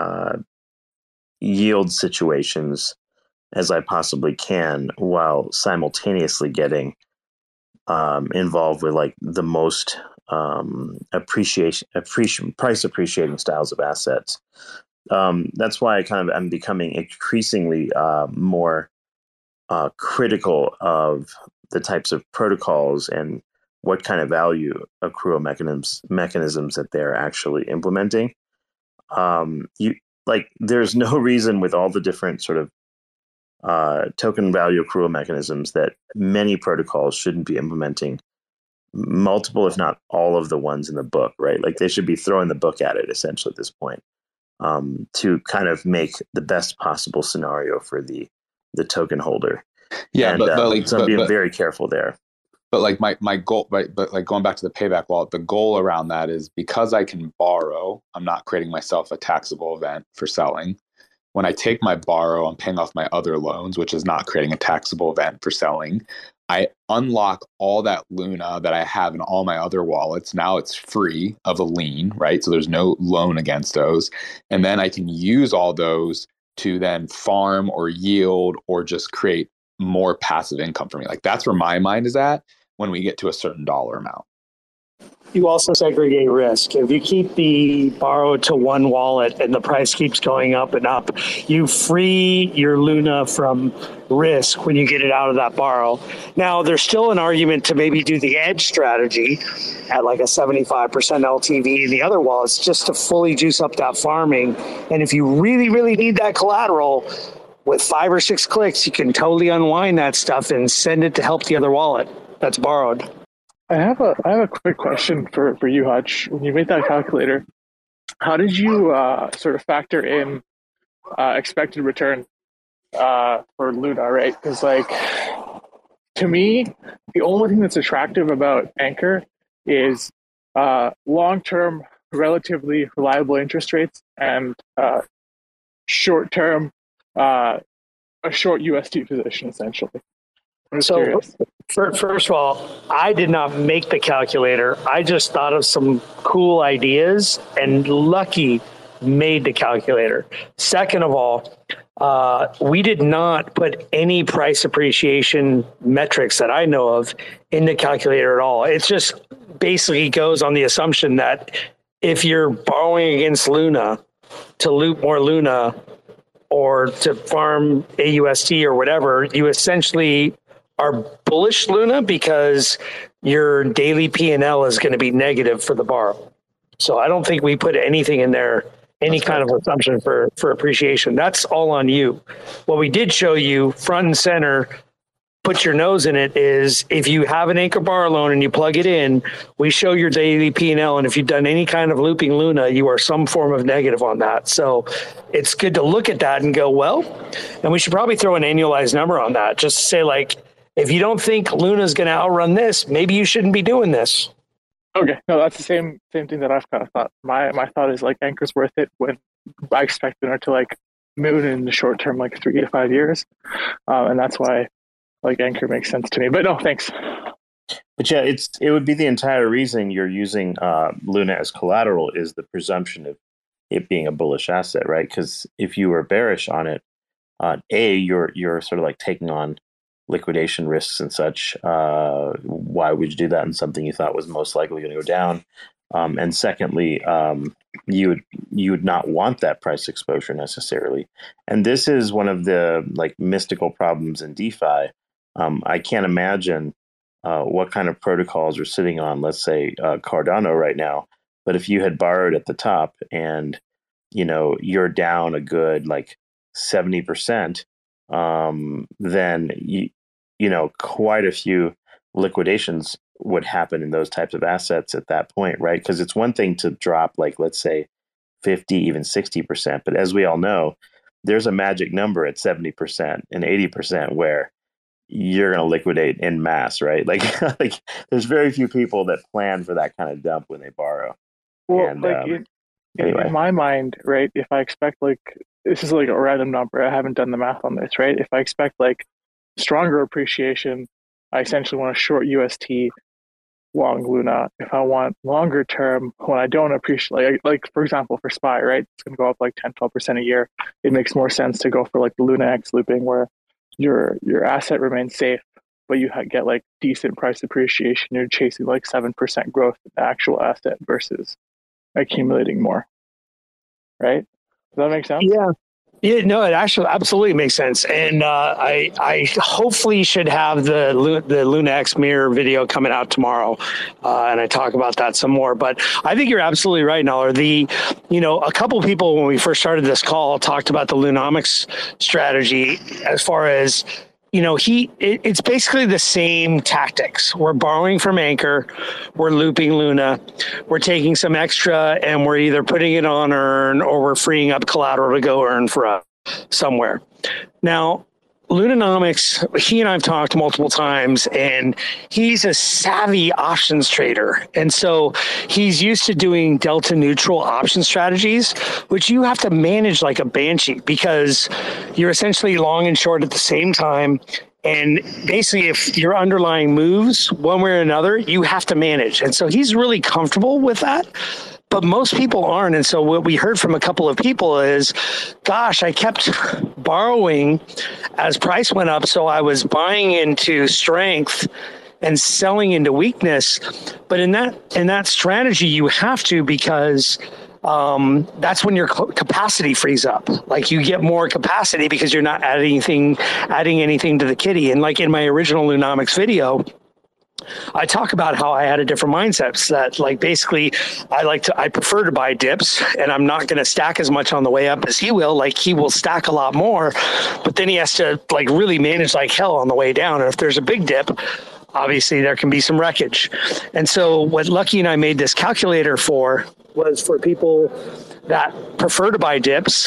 Speaker 2: yield situations as I possibly can, while simultaneously getting involved with the most price appreciating styles of assets. That's why I'm becoming increasingly more critical of the types of protocols and what kind of value accrual mechanisms that they're actually implementing. There's no reason with all the different sort of token value accrual mechanisms that many protocols shouldn't be implementing multiple, if not all of the ones in the book, right? They should be throwing the book at it essentially at this point, to kind of make the best possible scenario for the token holder.
Speaker 5: Yeah,
Speaker 2: and, so I'm being very careful there.
Speaker 5: But my goal, right? But going back to the payback wallet, the goal around that is because I can borrow, I'm not creating myself a taxable event for selling. When I take my borrow, I'm paying off my other loans, which is not creating a taxable event for selling. I unlock all that Luna that I have in all my other wallets. Now it's free of a lien, right? So there's no loan against those. And then I can use all those to then farm or yield or just create more passive income for me. That's where my mind is at when we get to a certain dollar amount.
Speaker 9: you also segregate risk. If you keep the borrow to one wallet and the price keeps going up and up, you free your Luna from risk when you get it out of that borrow. Now, there's still an argument to maybe do the edge strategy at like a 75% LTV in the other wallets just to fully juice up that farming. And if you really, really need that collateral, with 5 or 6 clicks, you can totally unwind that stuff and send it to help the other wallet that's borrowed.
Speaker 3: I have a quick question for you, Hutch. When you made that calculator, how did you sort of factor in expected return for Luna, right? Because like, to me, the only thing that's attractive about Anchor is long-term, relatively reliable interest rates and short-term, a short USD position, essentially.
Speaker 9: So, first of all, I did not make the calculator. I just thought of some cool ideas, and Lucky made the calculator. Second of all, we did not put any price appreciation metrics that I know of in the calculator at all. It's just basically goes on the assumption that if you're borrowing against Luna to loop more Luna or to farm AUST or whatever, you essentially are bullish Luna because your daily P&L is going to be negative for the borrow. So I don't think we put anything in there, any kind of assumption for appreciation. That's all on you. What we did show you front and center, put your nose in it, is if you have an Anchor borrow loan and you plug it in, we show your daily P&L. And if you've done any kind of looping Luna, you are some form of negative on that. So it's good to look at that and go, well, and we should probably throw an annualized number on that. Just to say, like, if you don't think Luna's going to outrun this, maybe you shouldn't be doing this.
Speaker 3: Okay, no, that's the same thing that I've kind of thought. My thought is like Anchor's worth it when I expect Luna to like moon in the short term, like 3 to 5 years, and that's why like Anchor makes sense to me. But no, thanks.
Speaker 2: But yeah, it would be the entire reason you're using Luna as collateral is the presumption of it being a bullish asset, right? Because if you were bearish on it, you're sort of like taking on liquidation risks and such. Why would you do that in something you thought was most likely going to go down? And secondly, you would not want that price exposure necessarily. And this is one of the like mystical problems in DeFi. I can't imagine what kind of protocols are sitting on, let's say, Cardano right now. But if you had borrowed at the top and you're down a good like 70%, then quite a few liquidations would happen in those types of assets at that point, right? Because it's one thing to drop like, let's say 50, even 60%. But as we all know, there's a magic number at 70% and 80% where you're going to liquidate en masse, right? Like there's very few people that plan for that kind of dump when they borrow.
Speaker 3: Well,
Speaker 2: and,
Speaker 3: anyway. In my mind, right, if I expect like, this is like a random number, I haven't done the math on this, right? If I expect like stronger appreciation, I essentially want a short UST, long Luna. If I want longer term, when I don't appreciate, like for example, for SPY, right, it's going to go up like 10, 12% a year. It makes more sense to go for like the Luna X looping where your asset remains safe, but you get like decent price appreciation. You're chasing like 7% growth in the actual asset versus accumulating more. Right? Does that make sense?
Speaker 9: Yeah, no, it actually absolutely makes sense. And I hopefully should have the Luna X Mirror video coming out tomorrow. And I talk about that some more. But I think you're absolutely right, Noller. A couple people when we first started this call talked about the Lunomics strategy as far as, it's basically the same tactics. We're borrowing from Anchor, we're looping Luna, we're taking some extra and we're either putting it on earn or we're freeing up collateral to go earn for us somewhere. Now, Lunanomics, he and I've talked multiple times, and he's a savvy options trader. And so he's used to doing delta neutral option strategies, which you have to manage like a banshee because you're essentially long and short at the same time. And basically, if your underlying moves one way or another, you have to manage. And so he's really comfortable with that. But most people aren't. And so what we heard from a couple of people is, gosh, I kept borrowing as price went up. So I was buying into strength and selling into weakness. But in that strategy, you have to, because that's when your capacity frees up. Like, you get more capacity because you're not adding anything to the kitty. And like in my original Lunomics video, I talk about how I had a different mindset, that like basically I prefer to buy dips, and I'm not going to stack as much on the way up as he will. Like, he will stack a lot more, but then he has to like really manage like hell on the way down. And if there's a big dip, obviously there can be some wreckage. And so what Lucky and I made this calculator for was for people that prefer to buy dips,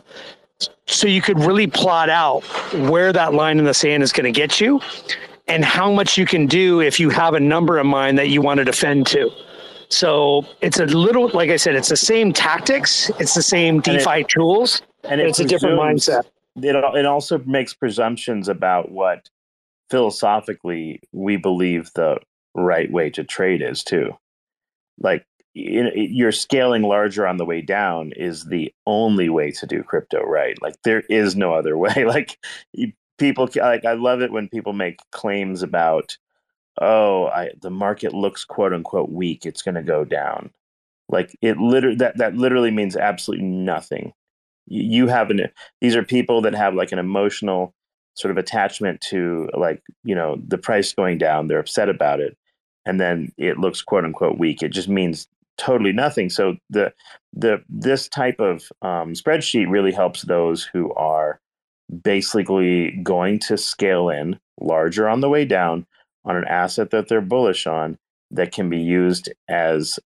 Speaker 9: so you could really plot out where that line in the sand is going to get you, and how much you can do if you have a number in mind that you want to defend to. So it's a little, like I said, it's the same tactics, it's the same DeFi tools, and it's a different mindset.
Speaker 2: It also makes presumptions about what philosophically we believe the right way to trade is too. Like, you're scaling larger on the way down is the only way to do crypto right. Like, there is no other way. Like, people, like, I love it when people make claims about, the market looks quote unquote weak, it's going to go down. Like, that literally means absolutely nothing. These are people that have like an emotional sort of attachment to, like, the price going down. They're upset about it, and then it looks quote unquote weak. It just means totally nothing. So this type of spreadsheet really helps those who are basically going to scale in larger on the way down on an asset that they're bullish on, that can be used as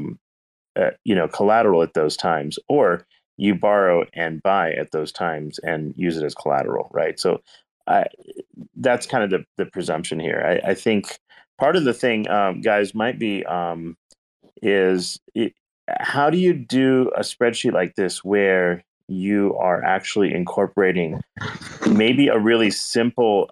Speaker 2: collateral at those times, or you borrow and buy at those times and use it as collateral, right? So that's kind of the presumption here. I think part of the thing, guys, might be how do you do a spreadsheet like this where you are actually incorporating maybe a really simple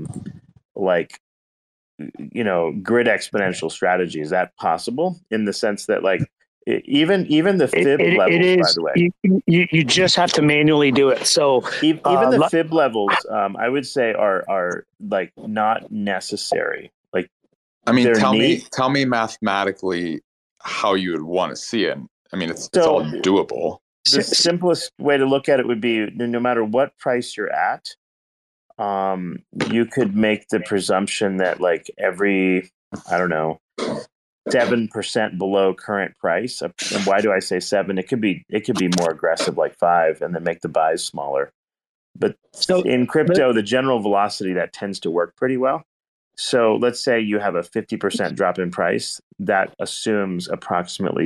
Speaker 2: grid exponential strategy? Is that possible, in the sense that, like, even the fib levels, by the way,
Speaker 9: you just have to manually do it. So
Speaker 2: even the fib levels, I would say are like not necessary. Like,
Speaker 5: I mean, tell me mathematically how you would want to see it. I mean, it's all doable.
Speaker 2: The simplest way to look at it would be, no matter what price you're at, you could make the presumption that, like, every, 7% below current price. And why do I say 7? It could be more aggressive, like 5, and then make the buys smaller. But in crypto, the general velocity, that tends to work pretty well. So let's say you have a 50% drop in price. That assumes approximately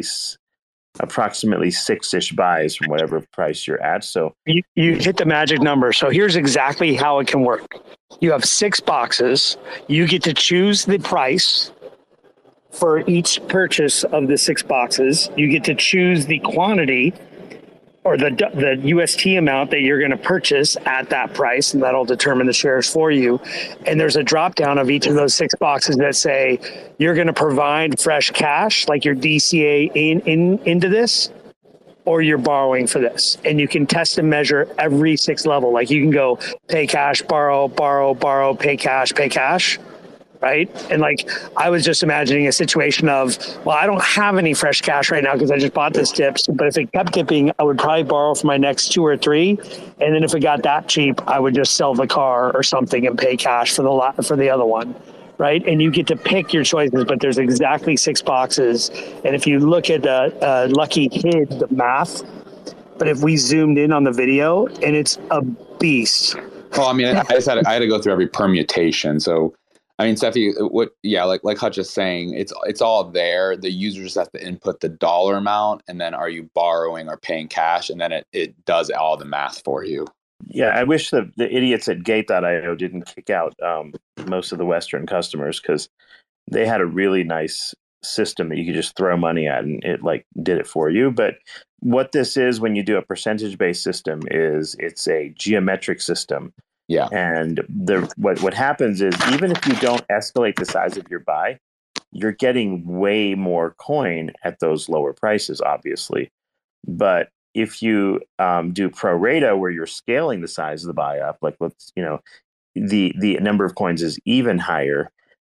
Speaker 2: 6-ish buys from whatever price you're at. So
Speaker 9: you hit the magic number. So here's exactly how it can work. You have 6 boxes. You get to choose the price for each purchase of the 6 boxes. You get to choose the quantity, or the UST amount that you're going to purchase at that price, and that'll determine the shares for you. And there's a drop down of each of those 6 boxes that say you're going to provide fresh cash, like your DCA into this, or you're borrowing for this. And you can test and measure every 6 level. Like, you can go pay cash, borrow, pay cash. Right. And like, I was just imagining a situation of, well, I don't have any fresh cash right now because I just bought this dips. But if it kept dipping, I would probably borrow for my next 2 or 3. And then if it got that cheap, I would just sell the car or something and pay cash for the other one. Right. And you get to pick your choices, but there's exactly 6 boxes. And if you look at Lucky hid the math, but if we zoomed in on the video, and it's a beast.
Speaker 5: Well, I mean, I had to go through every permutation. So, I mean, Cephii, like Hutch is saying, it's all there. The user just has to input the dollar amount, and then are you borrowing or paying cash, and then it does all the math for you.
Speaker 2: Yeah, I wish the idiots at Gate.io didn't kick out most of the Western customers, because they had a really nice system that you could just throw money at, and it like did it for you. But what this is, when you do a percentage-based system, is it's a geometric system.
Speaker 5: Yeah.
Speaker 2: And what happens is, even if you don't escalate the size of your buy, you're getting way more coin at those lower prices, obviously. But if you do pro rata, where you're scaling the size of the buy up, like, the number of coins is even higher,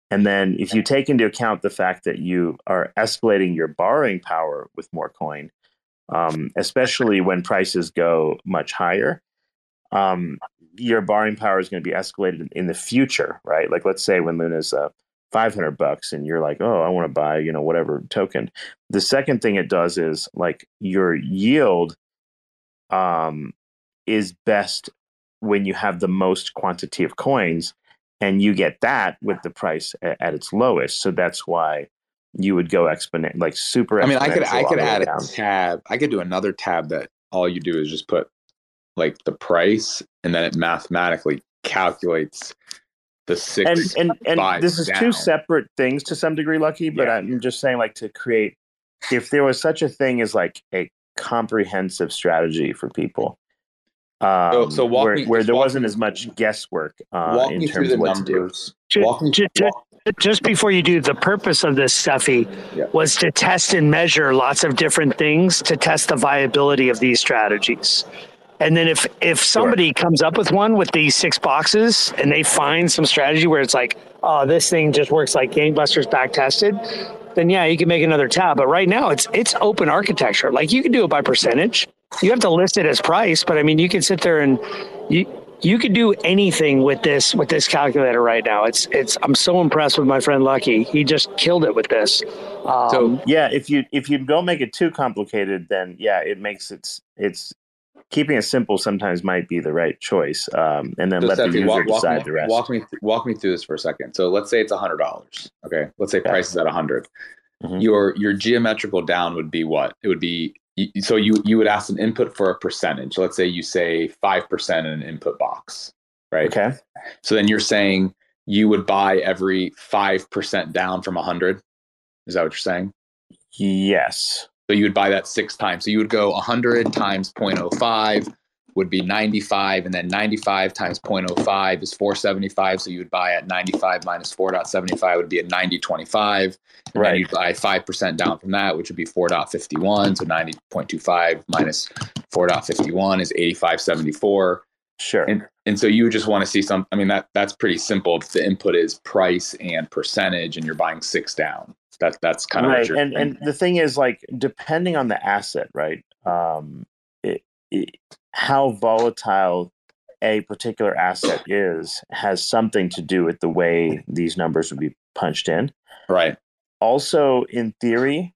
Speaker 2: And then if you take into account the fact that you are escalating your borrowing power with more coin, especially when prices go much higher, your borrowing power is going to be escalated in the future, right? Like, let's say when Luna's $500 and you're like, oh, I want to buy, whatever token. The second thing it does is like your yield is best when you have the most quantity of coins, and you get that with the price at its lowest. So that's why you would go exponent, like super.
Speaker 5: I mean, I could
Speaker 2: add
Speaker 5: a tab. I could do another tab that all you do is just put like the price, and then it mathematically calculates the six.
Speaker 2: And this is two separate things to some degree, Lucky. But I'm just saying, like, to create, if there was such a thing as like a comprehensive strategy for people. So where there wasn't as much guesswork in terms of what numbers.
Speaker 9: To do. Just before you do, the purpose of this, Cephii, was to test and measure lots of different things to test the viability of these strategies. And then if somebody comes up with one with these 6 boxes and they find some strategy where it's like, oh, this thing just works like gangbusters back tested, then you can make another tab. But right now it's open architecture. Like, you can do it by percentage. You have to list it as price, but I mean, you can sit there and you can do anything with this calculator right now. I'm so impressed with my friend Lucky. He just killed it with this.
Speaker 2: If you don't make it too complicated, then it makes it's keeping it simple sometimes might be the right choice. And then let the user decide the rest.
Speaker 5: Walk me through this for a second. So let's say it's $100. Okay, let's say price is at 100. Mm-hmm. Your geometrical down would be what? It would be. So you would ask an input for a percentage. Let's say you say 5% in an input box, right? Okay. So then you're saying you would buy every 5% down from 100. Is that what you're saying?
Speaker 2: Yes.
Speaker 5: So you would buy that 6 times. So you would go 100 times 0.05 would be 95, and then 95 times 0.05 is 475. So you would buy at 95 minus 4.75 would be at 90.25. And then you'd buy 5% down from that, which would be 4.51. So 90.25 minus 4.51 is 85.74.
Speaker 2: Sure.
Speaker 5: And so you just want to see I mean, that's pretty simple. If the input is price and percentage and you're buying 6 down, that's kind of
Speaker 2: right. And the thing is, like, depending on the asset, right? How volatile a particular asset is has something to do with the way these numbers would be punched in.
Speaker 5: Right.
Speaker 2: Also, in theory,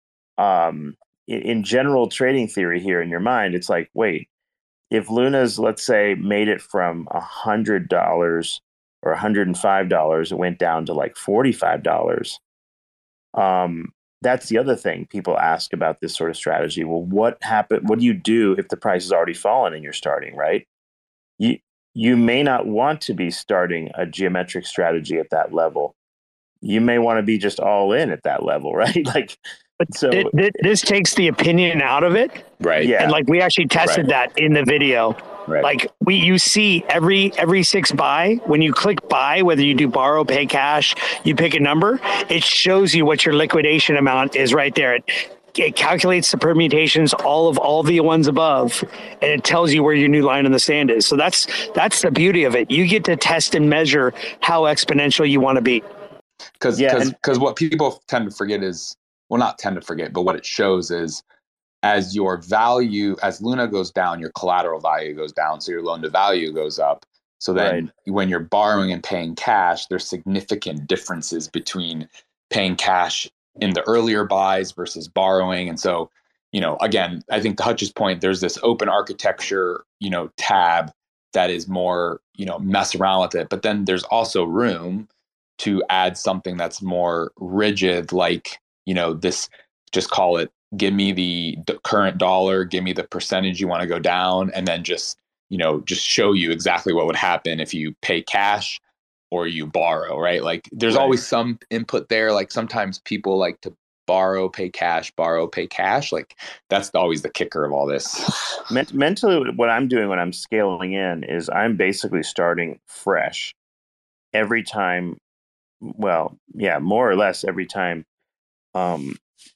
Speaker 2: in general trading theory here in your mind, it's like, wait, if Luna's, let's say, made it from $100 or $105, it went down to like $45. That's the other thing people ask about this sort of strategy. Well, what happened? What do you do if the price has already fallen and you're starting, right? You may not want to be starting a geometric strategy at that level. You may want to be just all in at that level, right? Like, so
Speaker 9: this takes the opinion out of it,
Speaker 5: right?
Speaker 9: Yeah, and like we actually tested that in the video.
Speaker 5: Right.
Speaker 9: Like you see every 6 buy, when you click buy, whether you do borrow, pay cash, you pick a number, it shows you what your liquidation amount is right there. It calculates the permutations, all the ones above, and it tells you where your new line in the sand is. So that's the beauty of it. You get to test and measure how exponential you want to be.
Speaker 5: Because what people tend to forget is, well, not tend to forget, but what it shows is, as your value, as Luna goes down, your collateral value goes down. So your loan to value goes up. So then when you're borrowing and paying cash, there's significant differences between paying cash in the earlier buys versus borrowing. And so, again, I think to Hutch's point, there's this open architecture, tab that is more, mess around with it. But then there's also room to add something that's more rigid, like, this, just call it, give me the current dollar, give me the percentage you want to go down, and then just show you exactly what would happen if you pay cash or you borrow, right? Like, there's always some input there. Like, sometimes people like to borrow, pay cash. Like, that's always the kicker of all this.
Speaker 2: Mentally, what I'm doing when I'm scaling in is I'm basically starting fresh every time. Well, yeah, more or less every time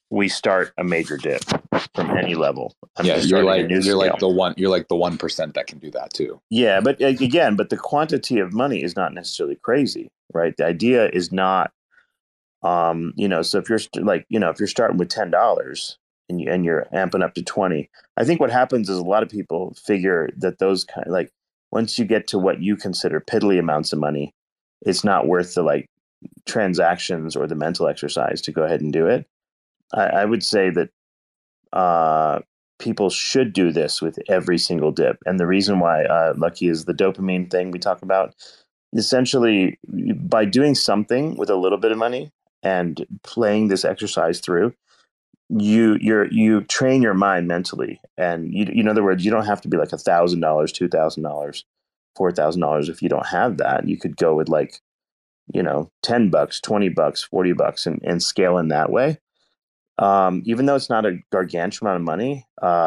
Speaker 2: we start a major dip from any level.
Speaker 5: You're like the 1% that can do that too.
Speaker 2: Yeah, but again, the quantity of money is not necessarily crazy, right? The idea is not, so if you're if you're starting with $10 and you're amping up to 20, I think what happens is a lot of people figure that those kind of like once you get to what you consider piddly amounts of money, it's not worth the like transactions or the mental exercise to go ahead and do it. I would say that people should do this with every single dip. And the reason why Lucky is the dopamine thing we talk about, essentially by doing something with a little bit of money and playing this exercise through, you train your mind mentally. And in other words, you don't have to be like $1,000, $2,000, $4,000 if you don't have that. You could go with like, $10, $20, $40 and scale in that way. Even though it's not a gargantuan amount of money,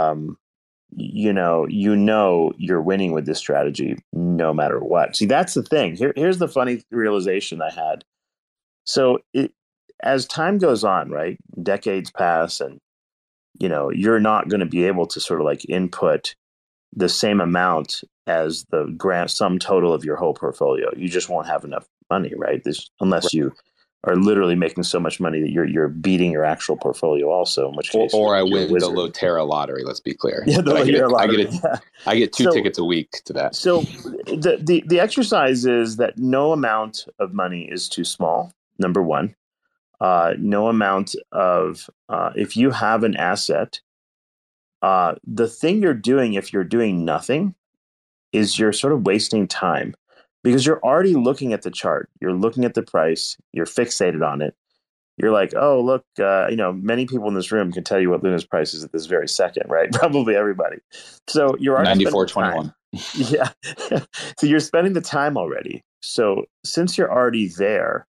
Speaker 2: you're winning with this strategy no matter what. See, that's the thing. Here's the funny realization I had. So as time goes on, right, decades pass, and you're not going to be able to sort of like input the same amount as the sum total of your whole portfolio. You just won't have enough money, right? Unless you are literally making so much money that you're beating your actual portfolio also, in which case
Speaker 5: or I win the Lotera lottery, let's be clear.
Speaker 2: Yeah, the Lotera lottery.
Speaker 5: I get two tickets a week to that.
Speaker 2: So the exercise is that no amount of money is too small, number one. No amount of if you have an asset, the thing you're doing if you're doing nothing is you're sort of wasting time. Because you're already looking at the chart, you're looking at the price, you're fixated on it. You're like, oh, look, many people in this room can tell you what Luna's price is at this very second, right? Probably everybody. So you're already
Speaker 5: 94.21.
Speaker 2: Yeah. So you're spending the time already. So since you're already there,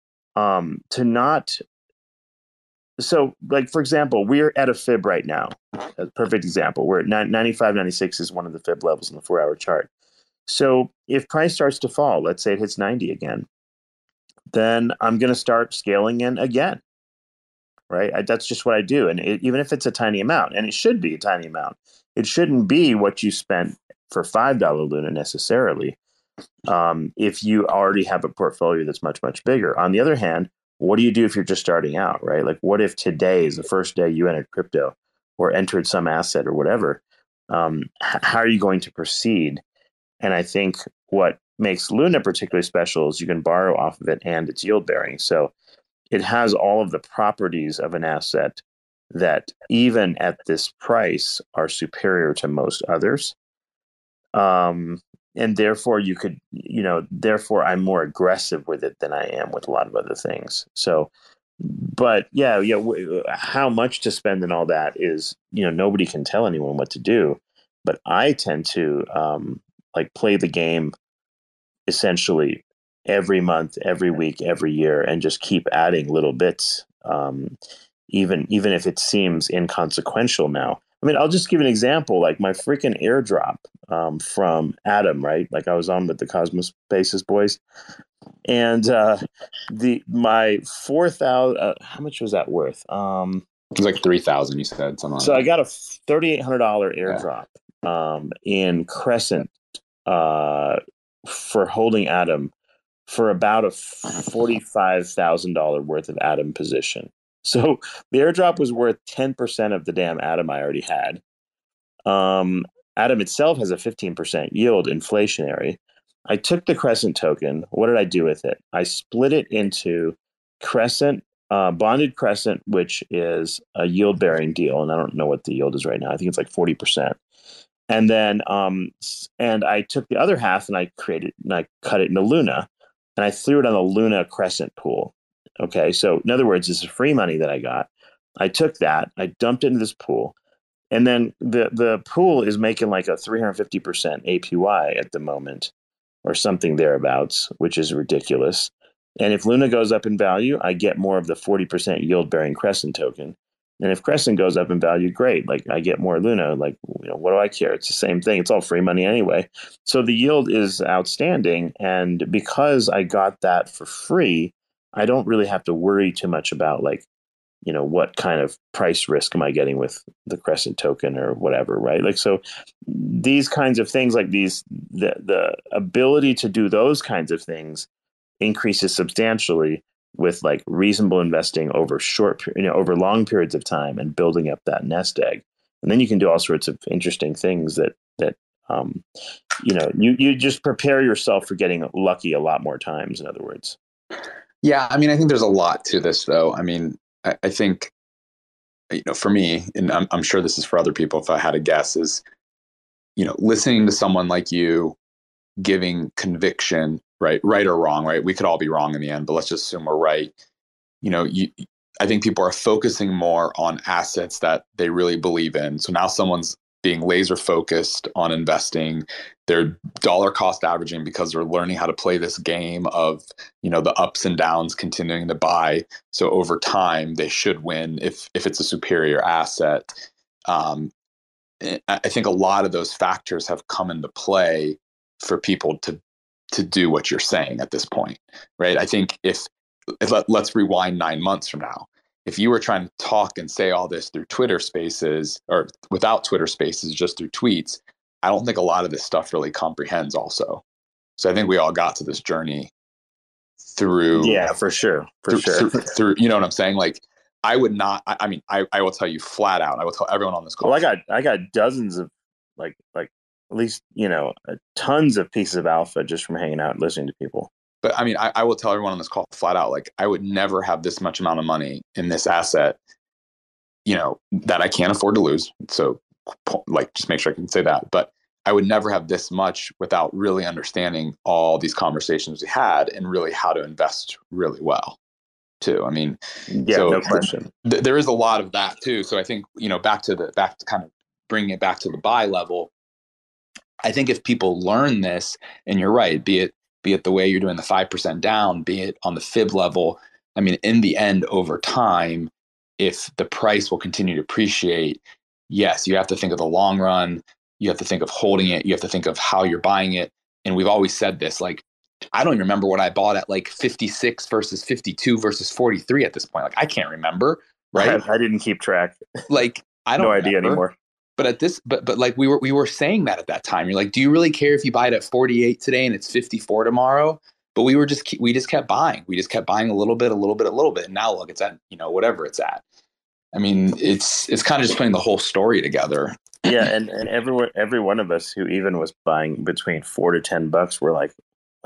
Speaker 2: so like, for example, we're at a fib right now. A perfect example. We're at 95, 96 is one of the fib levels in the 4-hour chart. So if price starts to fall, let's say it hits 90 again, then I'm going to start scaling in again, right? That's just what I do. And even if it's a tiny amount, and it should be a tiny amount, it shouldn't be what you spent for $5 Luna necessarily. If you already have a portfolio that's much, much bigger. On the other hand, what do you do if you're just starting out, right? Like what if today is the first day you entered crypto or entered some asset or whatever? How are you going to proceed? And I think what makes Luna particularly special is you can borrow off of it and it's yield bearing. So it has all of the properties of an asset that even at this price are superior to most others. And therefore you could, therefore I'm more aggressive with it than I am with a lot of other things. So, but how much to spend and all that is, nobody can tell anyone what to do, but I tend to, play the game essentially every month, every week, every year, and just keep adding little bits, even if it seems inconsequential now. I mean, I'll just give an example, like my freaking airdrop from Adam, right? Like I was on with the Cosmos Basis boys, and my 4,000. How much was that worth?
Speaker 5: It was like 3,000. You said something.
Speaker 2: So I got a $3,800 airdrop in Crescent. For holding Atom for about a $45,000 worth of Atom position. So the airdrop was worth 10% of the damn Atom I already had. Atom itself has a 15% yield, inflationary. I took the Crescent token. What did I do with it? I split it into Crescent, bonded Crescent, which is a yield bearing deal. And I don't know what the yield is right now. I think it's like 40%. And then, and I took the other half and I cut it into Luna, and I threw it on the Luna Crescent pool. Okay, so in other words, this is free money that I got. I took that, I dumped it into this pool, and then the pool is making like a 350% APY at the moment, or something thereabouts, which is ridiculous. And if Luna goes up in value, I get more of the 40% yield bearing Crescent token. And if Crescent goes up in value, great. Like I get more Luna. Like, what do I care? It's the same thing. It's all free money anyway. So the yield is outstanding. And because I got that for free, I don't really have to worry too much about like what kind of price risk am I getting with the Crescent token or whatever, right? Like, so these kinds of things like these, the ability to do those kinds of things increases substantially with like reasonable investing over over long periods of time and building up that nest egg. And then you can do all sorts of interesting things that you just prepare yourself for getting lucky a lot more times, in other words.
Speaker 5: Yeah. I mean, I think there's a lot to this though. I mean, I think, for me, and I'm sure this is for other people, if I had a guess, is, listening to someone like you giving conviction, right or wrong, right? We could all be wrong in the end, but let's just assume we're right. I think people are focusing more on assets that they really believe in. So now someone's being laser focused on investing. They're dollar cost averaging because they're learning how to play this game of, the ups and downs, continuing to buy. So over time, they should win if it's a superior asset. I think a lot of those factors have come into play for people to do what you're saying at this point, right? I think if let's rewind 9 months from now. If you were trying to talk and say all this through Twitter Spaces or without Twitter Spaces, just through tweets, I don't think a lot of this stuff really comprehends also. So I think we all got to this journey through.
Speaker 2: Yeah, for sure.
Speaker 5: Through, you know what I'm saying? Like, I would not, I mean, I will tell you flat out, I will tell everyone on this call.
Speaker 2: Well, I got dozens of like at least, tons of pieces of alpha just from hanging out and listening to people.
Speaker 5: But I mean, I will tell everyone on this call flat out, like, I would never have this much amount of money in this asset, that I can't afford to lose. So like, just make sure I can say that. But I would never have this much without really understanding all these conversations we had and really how to invest really well too. I mean,
Speaker 2: no question.
Speaker 5: There is a lot of that too. So I think, back to kind of bringing it back to the buy level, I think if people learn this, and you're right, be it the way you're doing the 5% down, be it on the fib level. I mean, in the end, over time, if the price will continue to appreciate, yes, you have to think of the long run. You have to think of holding it. You have to think of how you're buying it. And we've always said this, like, I don't even remember what I bought at like 56 versus 52 versus 43 at this point. Like, I can't remember, right?
Speaker 2: I didn't keep track.
Speaker 5: Like, I don't
Speaker 2: no idea anymore.
Speaker 5: But but like we were saying that at that time. You're like, do you really care if you buy it at 48 today and it's 54 tomorrow? But we just kept buying. We just kept buying a little bit. And now look, it's at, whatever it's at. I mean, it's kind of just putting the whole story together.
Speaker 2: Yeah, and every one of us who even was buying between $4 to $10, we're like,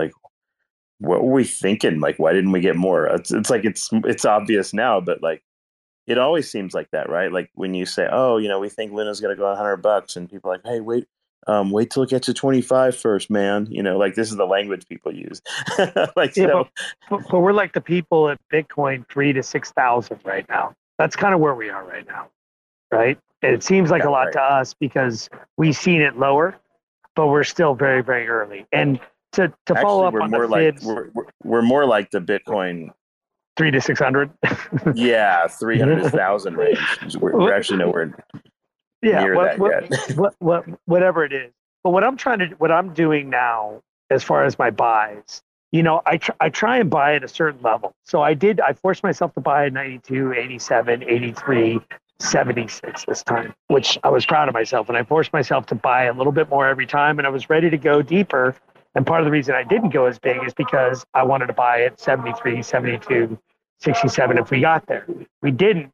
Speaker 2: what were we thinking? Like, why didn't we get more? It's like it's obvious now, but like, it always seems like that, right? Like when you say, "Oh, we think Luna's going to go $100," and people are like, "Hey, wait till it gets to 25 first, man." Like this is the language people use. Like,
Speaker 9: yeah, but we're like the people at Bitcoin 3,000 to 6,000 right now. That's kind of where we are right now, right? And it seems like a lot to us because we've seen it lower, but we're still very, very early. And to follow up on the fibs,
Speaker 2: we're more like the Bitcoin
Speaker 9: 300 to 600.
Speaker 2: Yeah, 300,000 range. We're actually nowhere near that
Speaker 9: yet. Whatever it is. But what I'm doing now, as far as my buys, I try and buy at a certain level. So I forced myself to buy at 92, 87, 83, 76 this time, which I was proud of myself. And I forced myself to buy a little bit more every time, and I was ready to go deeper. And part of the reason I didn't go as big is because I wanted to buy at 73, 72, 67 if we got there. We didn't.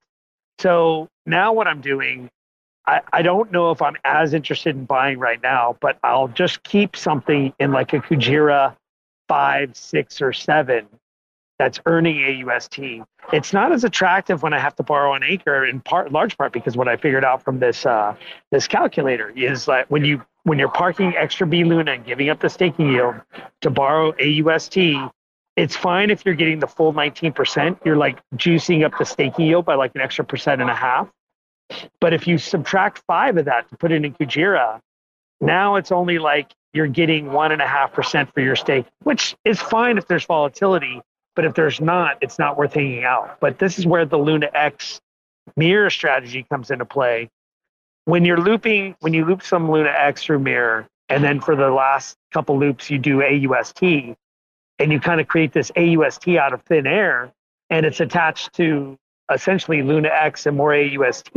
Speaker 9: So now what I'm doing, I don't know if I'm as interested in buying right now, but I'll just keep something in like a Kujira 5, 6, or 7 that's earning AUST. It's not as attractive when I have to borrow an Anchor, in large part because what I figured out from this calculator is like when you're parking extra B Luna and giving up the staking yield to borrow AUST, it's fine if you're getting the full 19%. You're like juicing up the staking yield by like an extra 1.5%. But if you subtract 5 of that to put it in Kujira, now it's only like you're getting 1.5% for your stake, which is fine if there's volatility. But if there's not, it's not worth hanging out. But this is where the Luna X mirror strategy comes into play. When you loop some Luna X through mirror, and then for the last couple loops, you do AUST, and you kind of create this AUST out of thin air, and it's attached to essentially Luna X and more AUST,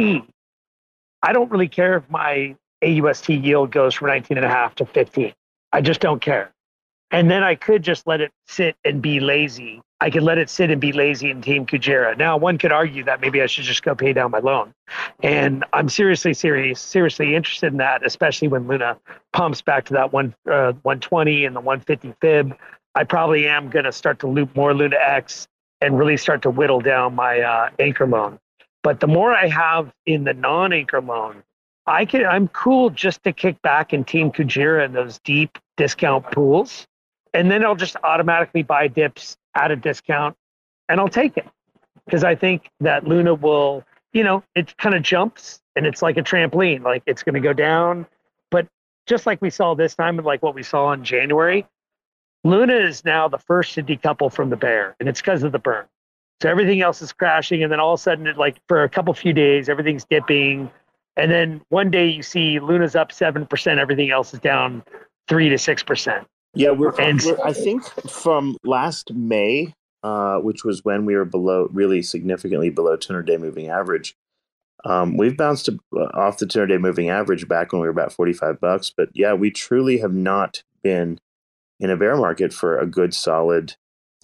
Speaker 9: I don't really care if my AUST yield goes from 19.5 to 15. I just don't care. And then I could just let it sit and be lazy. I could let it sit and be lazy in Team Kujira. Now, one could argue that maybe I should just go pay down my loan. And I'm seriously interested in that, especially when Luna pumps back to that 120 and the 150 fib. I probably am going to start to loop more Luna X and really start to whittle down my anchor loan. But the more I have in the non-anchor loan, I'm cool just to kick back in Team Kujira in those deep discount pools. And then I'll just automatically buy dips at a discount and I'll take it. Because I think that Luna will, it kind of jumps and it's like a trampoline, like it's going to go down. But just like we saw this time and like what we saw in January, Luna is now the first to decouple from the bear, and it's because of the burn. So everything else is crashing, and then all of a sudden, for a few days, everything's dipping. And then one day you see Luna's up 7%, everything else is down 3 to 6%.
Speaker 2: Yeah, I think from last May, which was when we were really significantly below 200-day moving average, we've bounced off the 200-day moving average back when we were about $45. But yeah, we truly have not been in a bear market for a good solid.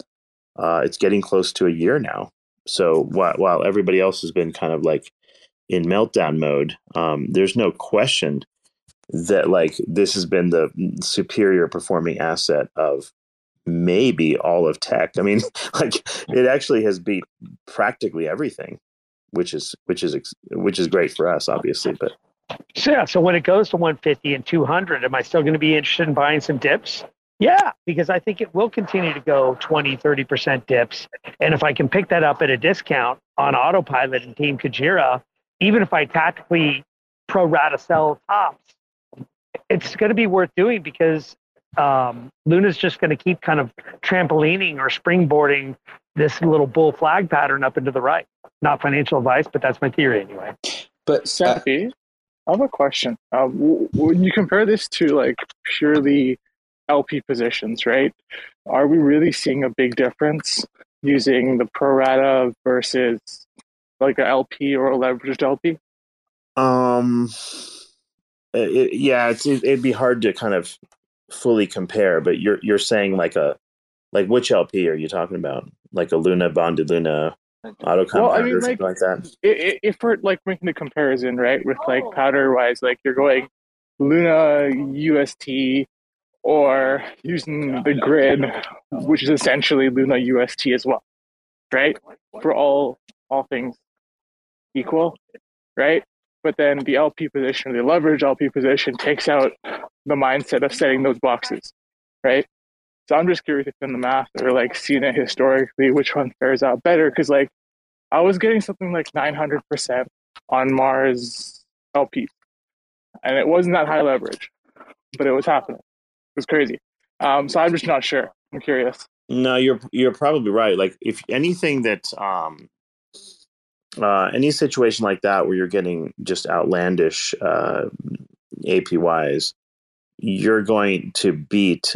Speaker 2: It's getting close to a year now. So while everybody else has been kind of like in meltdown mode, there's no question that like this has been the superior performing asset of maybe all of tech. I mean, like it actually has beat practically everything, which is great for us, obviously. But
Speaker 9: so when it goes to 150 and 200, am I still going to be interested in buying some dips? Yeah, because I think it will continue to go 20, 30% dips. And if I can pick that up at a discount on autopilot in Team Kujira, even if I tactically pro rata sell tops, it's going to be worth doing because Luna's just going to keep kind of trampolining or springboarding this little bull flag pattern up into the right. Not financial advice, but that's my theory anyway.
Speaker 3: But Seppi, I have a question. When you compare this to like purely LP positions, right? Are we really seeing a big difference using the pro rata versus like a LP or a leveraged LP?
Speaker 2: It'd be hard to kind of fully compare, but you're saying like which LP are you talking about? Like a Luna, bonded Luna, auto compound or something like that?
Speaker 3: If we're like making a comparison, right, with like powder wise, like you're going Luna UST or using the grid, which is essentially Luna UST as well, right? For all things equal, right? But then the LP position, or the leverage LP position, takes out the mindset of setting those boxes, right? So I'm just curious if in the math or like seeing it historically, which one fares out better? Because like I was getting something like 900% on Mars LP, and it wasn't that high leverage, but it was happening. It was crazy. So I'm just not sure. I'm curious.
Speaker 2: No, you're probably right. Like if anything that any situation like that where you're getting just outlandish APYs, you're going to beat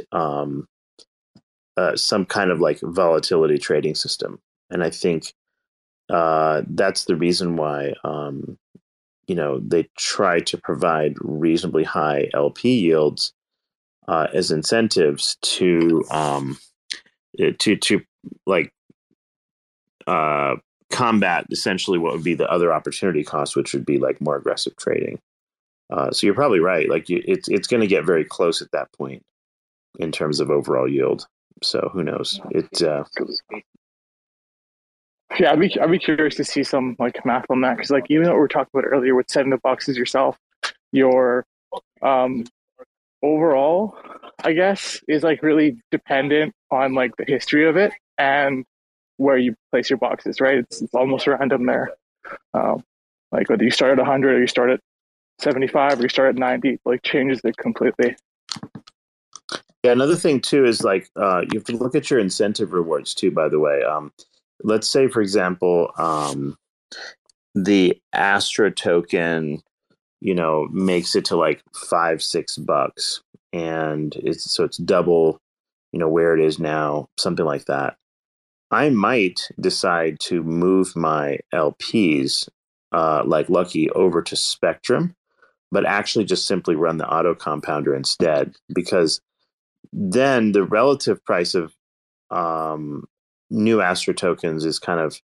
Speaker 2: some kind of like volatility trading system. And I think that's the reason why they try to provide reasonably high LP yields as incentives to combat essentially what would be the other opportunity cost, which would be like more aggressive trading. So you're probably right. Like it's going to get very close at that point in terms of overall yield. So who knows?
Speaker 3: Yeah, I'd be curious to see some like math on that because like even what we were talking about earlier with setting the boxes yourself, your overall, I guess, is like really dependent on like the history of it and where you place your boxes, right? It's almost random there. Like whether you start at 100 or you start at 75 or you start at 90, like changes it completely.
Speaker 2: Yeah, another thing too is like you have to look at your incentive rewards too, by the way. Let's say, for example, the Astra token, makes it to like $5-6, and it's double, where it is now, something like that. I might decide to move my LPs, like Lucky, over to Spectrum, but actually just simply run the auto compounder instead, because then the relative price of new Astro tokens is kind of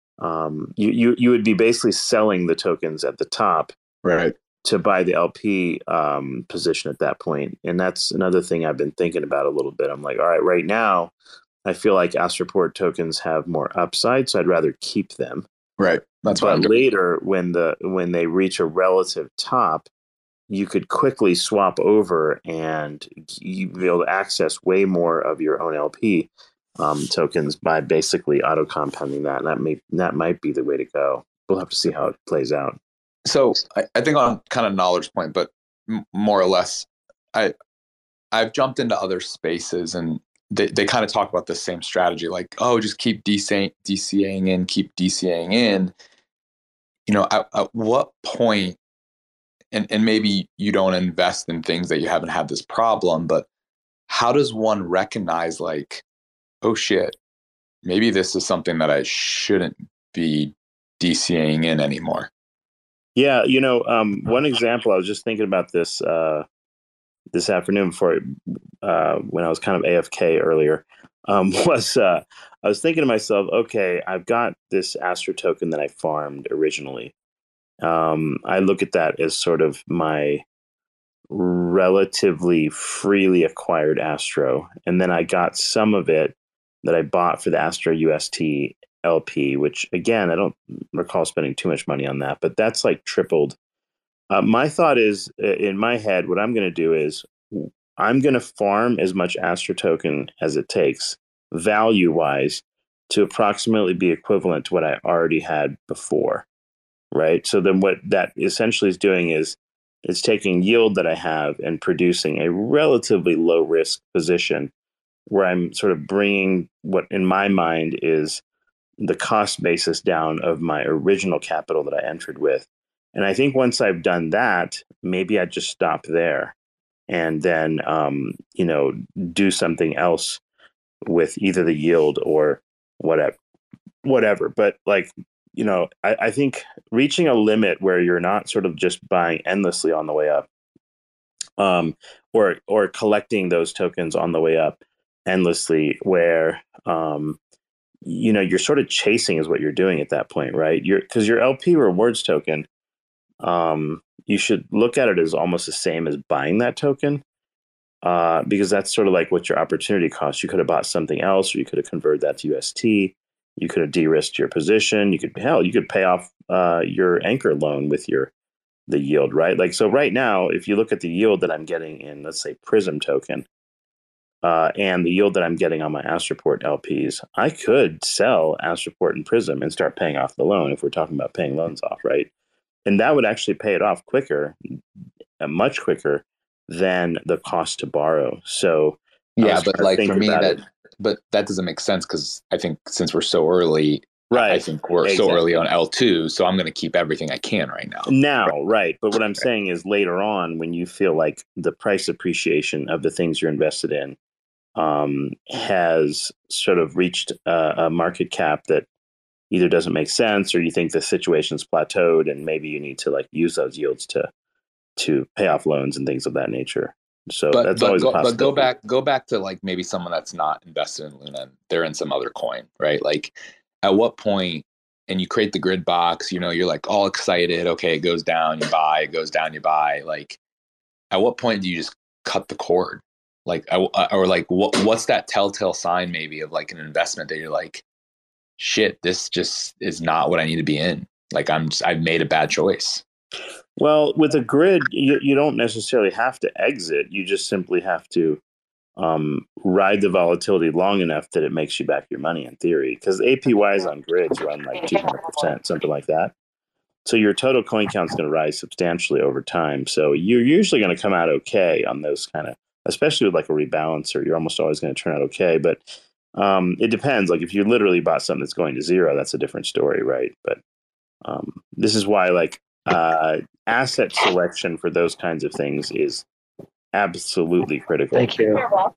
Speaker 2: you would be basically selling the tokens at the top,
Speaker 5: right,
Speaker 2: to buy the LP position at that point. And that's another thing I've been thinking about a little bit. I'm like, all right, right now I feel like Astroport tokens have more upside, so I'd rather keep them.
Speaker 5: Right. That's
Speaker 2: but later, when they reach a relative top, you could quickly swap over and you be able to access way more of your own LP tokens by basically auto compounding that. And that might be the way to go. We'll have to see how it plays out.
Speaker 5: So I think on kind of knowledge point, but more or less, I've jumped into other spaces and they kind of talk about the same strategy, like, oh, just keep DCAing in, keep DCAing in. You know, at what point, and maybe you don't invest in things that you haven't had this problem, but how does one recognize, like, oh shit, maybe this is something that I shouldn't be DCAing in anymore?
Speaker 2: Yeah, one example, I was just thinking about this this afternoon before when I was kind of AFK earlier, was I was thinking to myself, okay, I've got this Astro token that I farmed originally. I look at that as sort of my relatively freely acquired Astro, and then I got some of it that I bought for the Astro UST LP, which again, I don't recall spending too much money on that, but that's like tripled. My thought is, in my head, what I'm going to do is I'm going to farm as much Astro token as it takes, value-wise, to approximately be equivalent to what I already had before, right? So then what that essentially is doing is it's taking yield that I have and producing a relatively low-risk position where I'm sort of bringing what, in my mind, is the cost basis down of my original capital that I entered with. And I think once I've done that, maybe I just stop there and then, do something else with either the yield or whatever. But I think reaching a limit where you're not sort of just buying endlessly on the way up, or collecting those tokens on the way up endlessly, where, you're sort of chasing is what you're doing at that point, right? Because your LP rewards token, you should look at it as almost the same as buying that token, because that's sort of like what your opportunity cost. You could have bought something else, or you could have converted that to UST. You could have de-risked your position. You could pay off your anchor loan with the yield, right? Like, so right now, if you look at the yield that I'm getting in, let's say, Prism token, and the yield that I'm getting on my Astroport LPs, I could sell Astroport and Prism and start paying off the loan if we're talking about paying loans off, right? And that would actually pay it off quicker, much quicker than the cost to borrow. So
Speaker 5: yeah, but like for me, but that doesn't make sense, because I think since we're so early, right? I think we're so early on L2, so I'm going to keep everything I can right now.
Speaker 2: Right? But what I'm saying is later on, when you feel like the price appreciation of the things you're invested in has sort of reached a market cap that either doesn't make sense, or you think the situation's plateaued and maybe you need to like use those yields to pay off loans and things of that nature. So that's always a possibility.
Speaker 5: But go back to like maybe someone that's not invested in Luna, they're in some other coin, right? Like at what point, and you create the grid box, you're like all excited. Okay, it goes down, you buy, it goes down, you buy. Like at what point do you just cut the cord? Like, or like what's that telltale sign maybe of like an investment that you're like, shit, this just is not what I need to be in. Like I've made a bad choice.
Speaker 2: Well, with a grid, you don't necessarily have to exit. You just simply have to ride the volatility long enough that it makes you back your money in theory. Because APYs on grids run like 200%, something like that. So your total coin count is going to rise substantially over time. So you're usually going to come out okay on those kind of, especially with like a rebalancer, you're almost always going to turn out okay. But it depends. Like if you literally bought something that's going to zero, that's a different story, right? But this is why like asset selection for those kinds of things is absolutely critical.
Speaker 9: Thank you.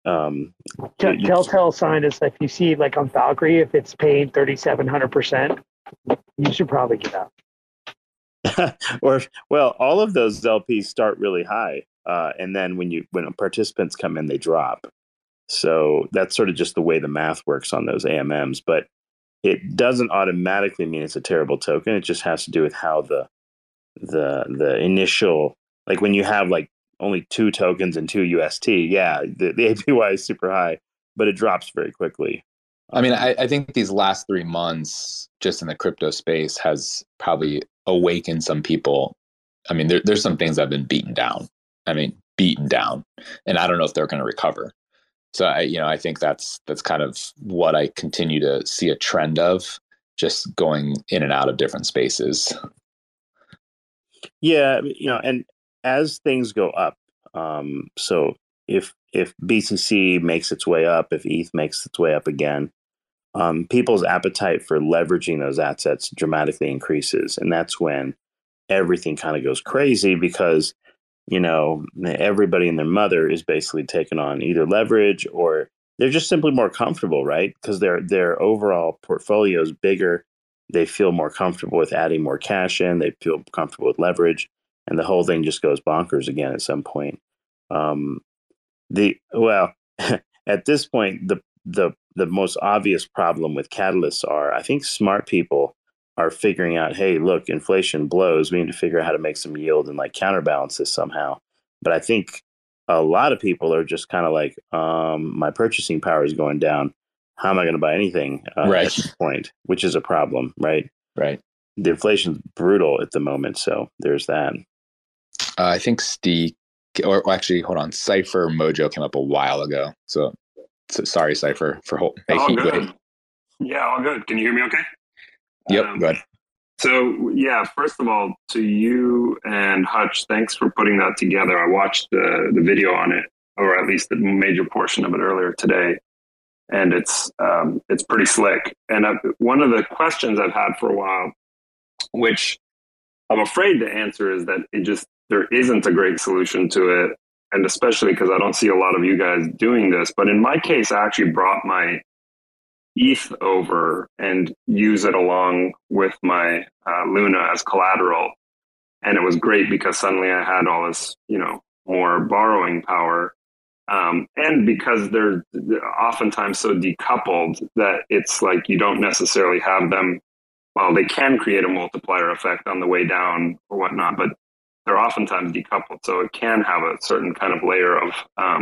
Speaker 9: Telltale sign is if you see like on Valkyrie, if it's paying 3,700%, you should probably get out.
Speaker 2: Or well, all of those LPs start really high, and then when participants come in, they drop. So that's sort of just the way the math works on those AMMs. But it doesn't automatically mean it's a terrible token. It just has to do with how the initial, like when you have like only 2 tokens and 2 UST, yeah, the APY is super high, but it drops very quickly.
Speaker 5: I mean, I think these last 3 months just in the crypto space has probably awakened some people. I mean, there's some things that have been beaten down. And I don't know if they're going to recover. So I think that's kind of what I continue to see a trend of, just going in and out of different spaces.
Speaker 2: Yeah, and as things go up, so if BTC makes its way up, if ETH makes its way up again, people's appetite for leveraging those assets dramatically increases, and that's when everything kind of goes crazy because everybody and their mother is basically taking on either leverage or they're just simply more comfortable, right? Because their overall portfolio is bigger. They feel more comfortable with adding more cash in. They feel comfortable with leverage, and the whole thing just goes bonkers again at some point. At this point, the most obvious problem with catalysts are, I think smart people are figuring out, hey, look, inflation blows. We need to figure out how to make some yield and like counterbalance this somehow. But I think a lot of people are just kind of like, my purchasing power is going down. How am I going to buy anything at this point? Which is a problem, right?
Speaker 5: Right.
Speaker 2: The inflation's brutal at the moment, so there's that.
Speaker 5: I think or actually, hold on, Cypher Mojo came up a while ago. So sorry, Cypher, for making you wait.
Speaker 11: Yeah, all good. Can you hear me okay?
Speaker 5: Yep, good.
Speaker 11: So, yeah, first of all, to you and Hutch, thanks for putting that together. I watched the video on it, or at least the major portion of it earlier today, and it's pretty slick. And one of the questions I've had for a while, which I'm afraid to answer, is that there isn't a great solution to it, and especially because I don't see a lot of you guys doing this. But in my case, I actually brought my ETH over and use it along with my Luna as collateral. And it was great because suddenly I had all this, more borrowing power. And because they're oftentimes so decoupled that it's like you don't necessarily have them. Well, they can create a multiplier effect on the way down or whatnot, but they're oftentimes decoupled. So it can have a certain kind of layer of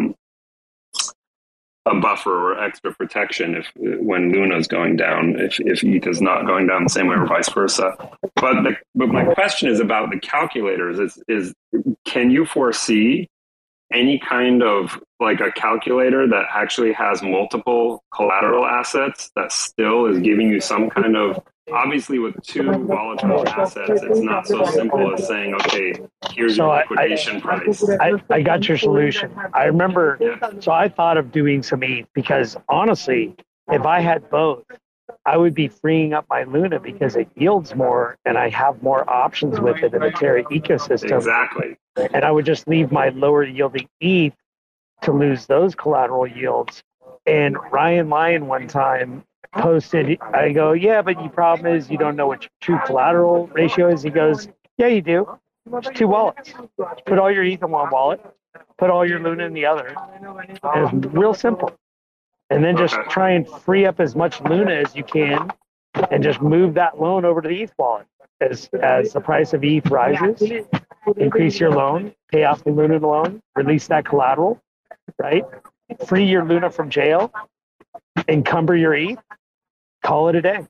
Speaker 11: a buffer or extra protection when Luna's going down, if ETH is not going down the same way or vice versa. But my question is about the calculators. Is can you foresee any kind of like a calculator that actually has multiple collateral assets that still is giving you some kind of, obviously with 2 volatile assets, it's not so simple as saying, okay, here's your liquidation price.
Speaker 9: I got your solution. I remember, so I thought of doing some ETH because honestly, if I had both, I would be freeing up my Luna because it yields more and I have more options with it in the Terra ecosystem.
Speaker 11: Exactly.
Speaker 9: And I would just leave my lower yielding ETH to lose those collateral yields. And Ryan Lyon one time posted, I go, yeah, but the problem is you don't know what your true collateral ratio is. He goes, yeah, you do. It's 2 wallets. Put all your ETH in one wallet, put all your Luna in the other. And it's real simple. And then just try and free up as much Luna as you can and just move that loan over to the ETH wallet. As the price of ETH rises, increase your loan, pay off the Luna loan, release that collateral, right? Free your Luna from jail, encumber your ETH, call it a day.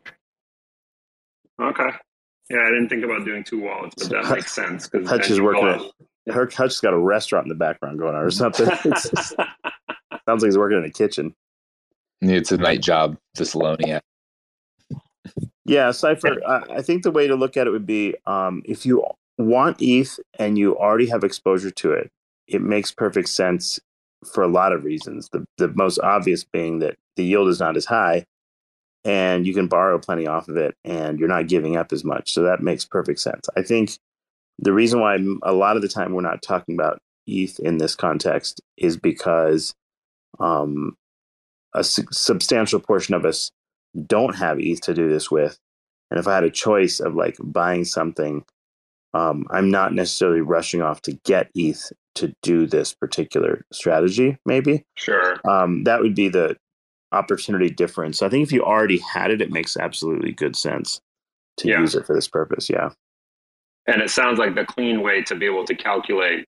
Speaker 11: Okay. Yeah, I didn't think about doing 2 wallets, but that makes sense.
Speaker 2: Hutch is working Hutch's got a restaurant in the background going on or something. Sounds like he's working in a kitchen.
Speaker 5: It's a night job, Thessalonian.
Speaker 2: Yeah, Cypher, I think the way to look at it would be if you want ETH and you already have exposure to it, it makes perfect sense for a lot of reasons. The most obvious being that the yield is not as high and you can borrow plenty off of it and you're not giving up as much. So that makes perfect sense. I think the reason why a lot of the time we're not talking about ETH in this context is because A substantial portion of us don't have ETH to do this with. And if I had a choice of like buying something, I'm not necessarily rushing off to get ETH to do this particular strategy, maybe.
Speaker 11: Sure.
Speaker 2: That would be the opportunity difference. So I think if you already had it, it makes absolutely good sense to use it for this purpose. Yeah.
Speaker 11: And it sounds like the clean way to be able to calculate,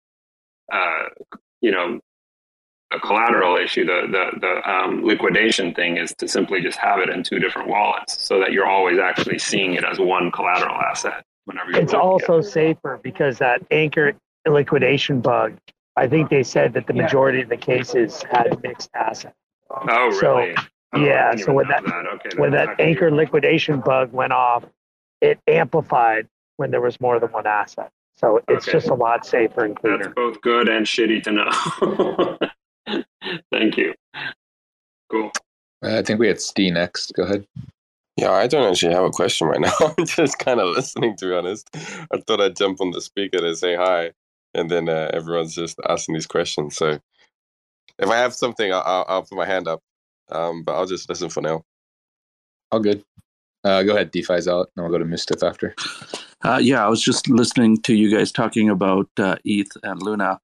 Speaker 11: a collateral issue, the liquidation thing, is to simply just have it in two different wallets so that you're always actually seeing it as one collateral asset whenever you're
Speaker 9: It's also safer because that Anchor liquidation bug, I think they said that the majority of the cases had mixed assets.
Speaker 11: Oh, really?
Speaker 9: So when that Anchor liquidation bug went off, it amplified when there was more than one asset. So it's just a lot safer and cleaner.
Speaker 11: That's both good and shitty to know. Thank you. Cool.
Speaker 5: I think we had Steve next. Go ahead.
Speaker 12: Yeah, I don't actually have a question right now. I'm just kind of listening, to be honest. I thought I'd jump on the speaker and say hi, and then everyone's just asking these questions. So if I have something, I'll put my hand up, but I'll just listen for now.
Speaker 5: All good. Go ahead, DeFi's out, and I'll go to Mustaf after.
Speaker 13: I was just listening to you guys talking about ETH and Luna.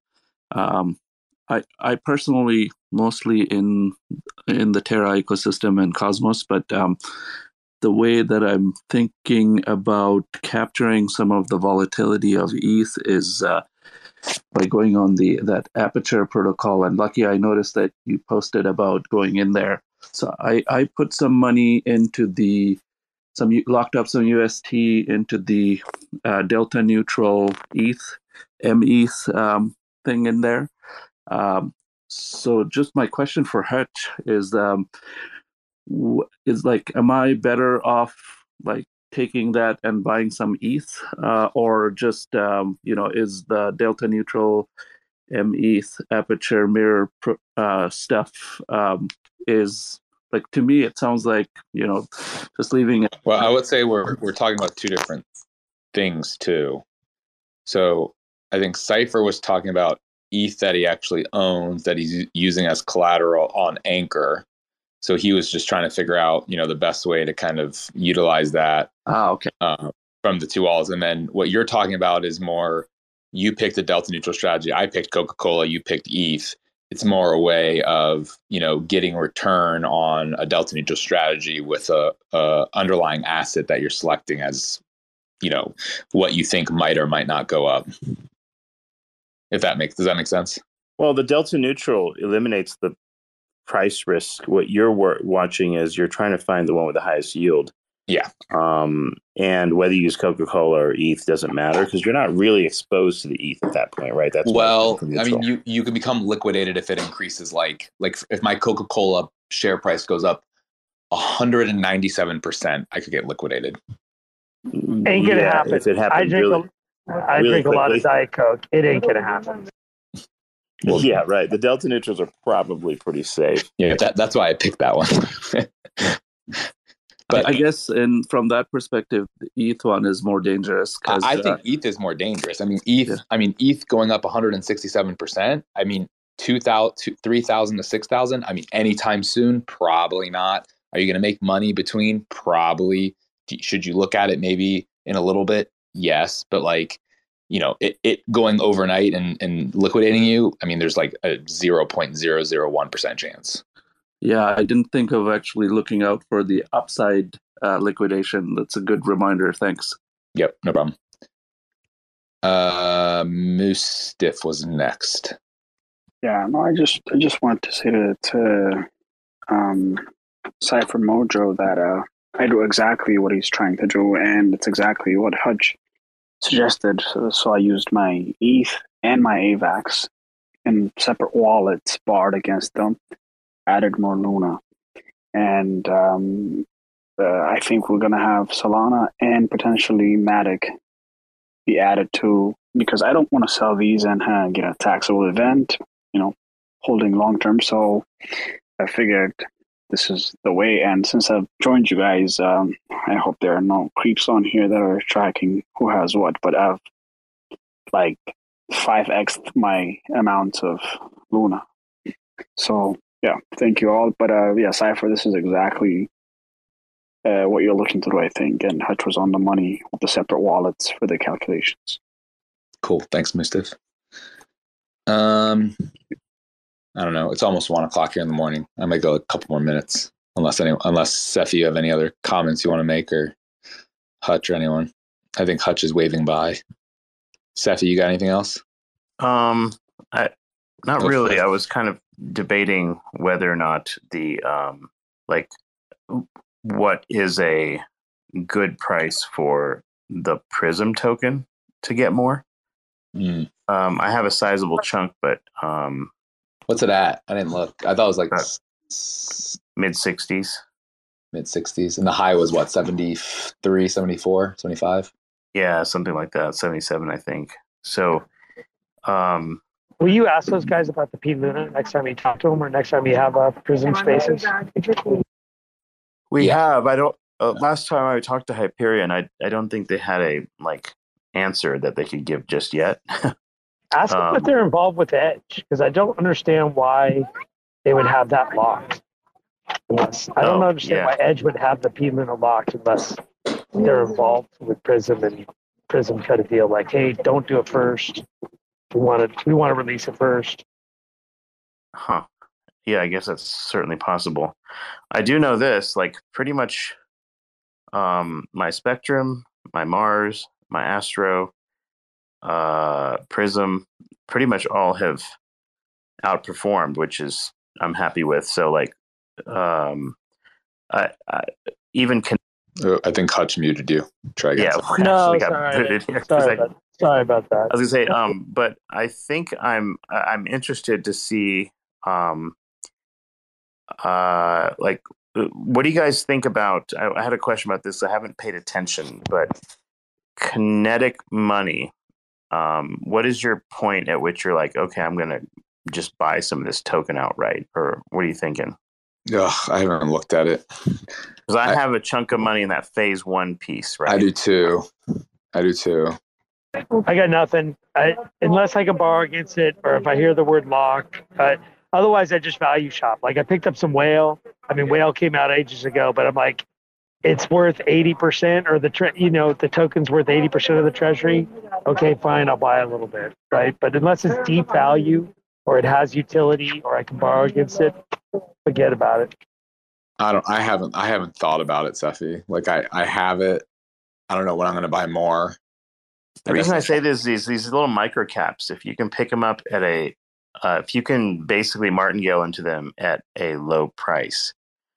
Speaker 13: I personally mostly in the Terra ecosystem and Cosmos, but the way that I'm thinking about capturing some of the volatility of ETH is by going on that Aperture protocol. And Lucky, I noticed that you posted about going in there. So I put some money into locked up some UST into the delta neutral ETH, METH thing in there. So just my question for Hutch is like, am I better off like taking that and buying some ETH, or just is the delta neutral METH Aperture mirror stuff is like, to me it sounds like just leaving it.
Speaker 5: Well, I would say we're talking about two different things too. So I think Cypher was talking about ETH that he actually owns that he's using as collateral on Anchor. So he was just trying to figure out, the best way to kind of utilize that from the two walls. And then what you're talking about is more, you picked a delta neutral strategy. I picked Coca-Cola. You picked ETH. It's more a way of, getting return on a delta neutral strategy with a underlying asset that you're selecting as, what you think might or might not go up. Does that make sense?
Speaker 2: Well, the delta neutral eliminates the price risk. What you're watching is you're trying to find the one with the highest yield.
Speaker 5: Yeah.
Speaker 2: And whether you use Coca-Cola or ETH doesn't matter because you're not really exposed to the ETH at that point, right? That's
Speaker 5: you can become liquidated if it increases. Like if my Coca-Cola share price goes up 197%, I could get liquidated.
Speaker 9: Ain't gonna happen.
Speaker 2: If it happens,
Speaker 9: I drink a lot of Diet Coke. It ain't gonna happen.
Speaker 2: Well, yeah, right. The delta neutrals are probably pretty safe.
Speaker 5: Yeah, that's why I picked that one.
Speaker 13: But I guess, from that perspective, the ETH one is more dangerous.
Speaker 5: I think ETH is more dangerous. I mean, ETH going up 167%. I mean, 3,000 to 6,000. I mean, anytime soon, probably not. Are you going to make money between? Probably. Should you look at it maybe in a little bit? Yes, but it going overnight and liquidating you. I mean, there's like a 0.001% chance.
Speaker 13: Yeah, I didn't think of actually looking out for the upside liquidation. That's a good reminder. Thanks.
Speaker 5: Yep, no problem. Mustaf was next.
Speaker 14: Yeah, no, I just wanted to say to Cypher Mojo that I do exactly what he's trying to do, and it's exactly what Hutch suggested. So I used my ETH and my AVAX in separate wallets, barred against them. Added more Luna, and I think we're gonna have Solana and potentially Matic be added to, because I don't want to sell these and get a taxable event, holding long term. So I figured this is the way. And since I've joined you guys, I hope there are no creeps on here that are tracking who has what. But I've like 5x'd my amount of Luna. So Yeah, thank you all. But yeah, Cypher, this is exactly what you're looking to do, I think. And Hutch was on the money with the separate wallets for the calculations.
Speaker 5: Cool. Thanks, Mustafa. I don't know. It's almost 1:00 here in the morning. I might go a couple more minutes, unless Seth, you have any other comments you want to make, or Hutch or anyone. I think Hutch is waving by. Seth, you got anything else?
Speaker 2: Not really. I was kind of debating whether or not the what is a good price for the Prism token to get more. I have a sizable chunk, but
Speaker 5: what's it at? I didn't look. I thought it was like
Speaker 2: mid-60s.
Speaker 5: Mid-60s. And the high was what, 73, 74, 75?
Speaker 2: Yeah, something like that. 77, I think. So
Speaker 9: will you ask those guys about the P Luna next time you talk to them, or next time you have Prism Spaces?
Speaker 2: We have. I don't. Last time I talked to Hyperion, I don't think they had a answer that they could give just yet.
Speaker 9: Ask them if they're involved with Edge, because I don't understand why they would have that locked. I don't understand why Edge would have the P Luna locked unless they're involved with Prism, and Prism cut a deal like, hey, don't do it first. We want to release it first.
Speaker 2: Huh. Yeah, I guess that's certainly possible. I do know this, pretty much my Spectrum, my Mars, my Astro, Prism, pretty much all have outperformed, which is I'm happy with. So I think
Speaker 5: Hutch muted you. Try again.
Speaker 2: Yeah,
Speaker 9: no, sorry about that.
Speaker 2: I was gonna say, but I think I'm interested to see, what do you guys think about? I had a question about this. I haven't paid attention, but kinetic money. What is your point at which you're like, okay, I'm gonna just buy some of this token outright, or what are you thinking?
Speaker 5: Ugh, I haven't looked at it.
Speaker 2: Because I have a chunk of money in that phase 1 piece, right?
Speaker 5: I do too.
Speaker 9: I got nothing. Unless I can borrow against it, or if I hear the word lock. Otherwise, I just value shop. I picked up some Whale. Whale came out ages ago, but I'm like, it's worth 80%, or the token's worth 80% of the treasury. Okay, fine, I'll buy a little bit, right? But unless it's deep value, or it has utility, or I can borrow against it, forget about it.
Speaker 5: I haven't thought about it, Sefi. I have it. I don't know when I'm going to buy more.
Speaker 2: The reason I say this is these little micro caps. If you can pick them up at if you can basically martingale into them at a low price,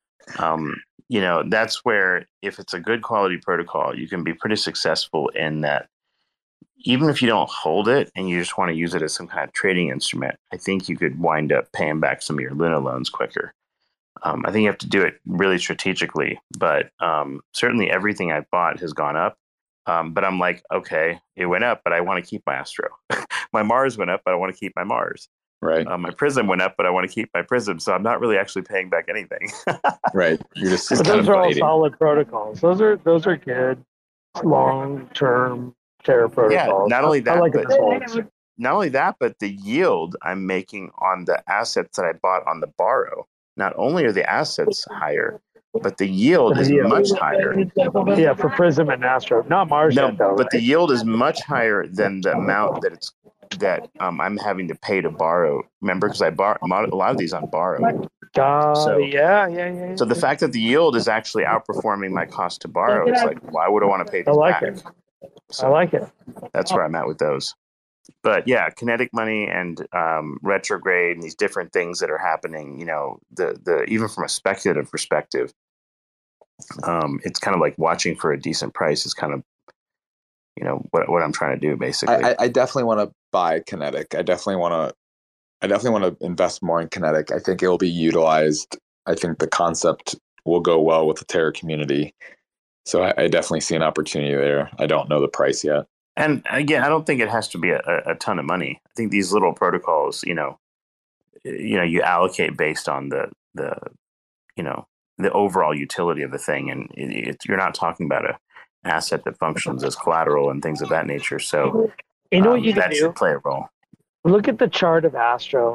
Speaker 2: that's where, if it's a good quality protocol, you can be pretty successful in that. Even if you don't hold it and you just want to use it as some kind of trading instrument, I think you could wind up paying back some of your Luna loans quicker. I think you have to do it really strategically, but certainly everything I've bought has gone up. But I'm like, okay, it went up, but I want to keep my Astro. My Mars went up, but I want to keep my Mars.
Speaker 5: Right.
Speaker 2: My Prism went up, but I want to keep my Prism. So I'm not really actually paying back anything.
Speaker 5: Right. You're just
Speaker 9: but those are all solid protocols. Those are good, long-term Terra protocols.
Speaker 2: Yeah, not only that,
Speaker 9: but
Speaker 2: not only that, but the yield I'm making on the assets that I bought on the borrow. Not only are the assets higher, but the yield is much higher.
Speaker 9: Yeah, for Prism and Astro, not Mars.
Speaker 2: No,
Speaker 9: yet, though,
Speaker 2: but the yield is much higher than the amount that I'm having to pay to borrow. Remember, because I bought a lot of these on borrow.
Speaker 9: Yeah.
Speaker 2: So the fact that the yield is actually outperforming my cost to borrow, it's like, why would I want to pay these back?
Speaker 9: I like it.
Speaker 2: That's where I'm at with those. But yeah, kinetic money and retrograde and these different things that are happening, the even from a speculative perspective, it's kind of like watching for a decent price is kind of, what I'm trying to do basically.
Speaker 5: I definitely want to buy kinetic. I definitely want to invest more in kinetic. I think it will be utilized. I think the concept will go well with the Terra community. So I definitely see an opportunity there. I don't know the price yet.
Speaker 2: And again, I don't think it has to be a ton of money. I think these little protocols, you allocate based on the overall utility of the thing, and you're not talking about a asset that functions as collateral and things of that nature. So
Speaker 9: what you
Speaker 2: that
Speaker 9: can
Speaker 2: should
Speaker 9: do?
Speaker 2: play a role.
Speaker 9: Look at the chart of Astro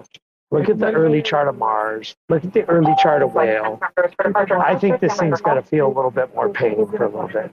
Speaker 9: Look at the early chart of Mars. Look at the early chart of Whale. I think this thing's got to feel a little bit more pain for a little bit.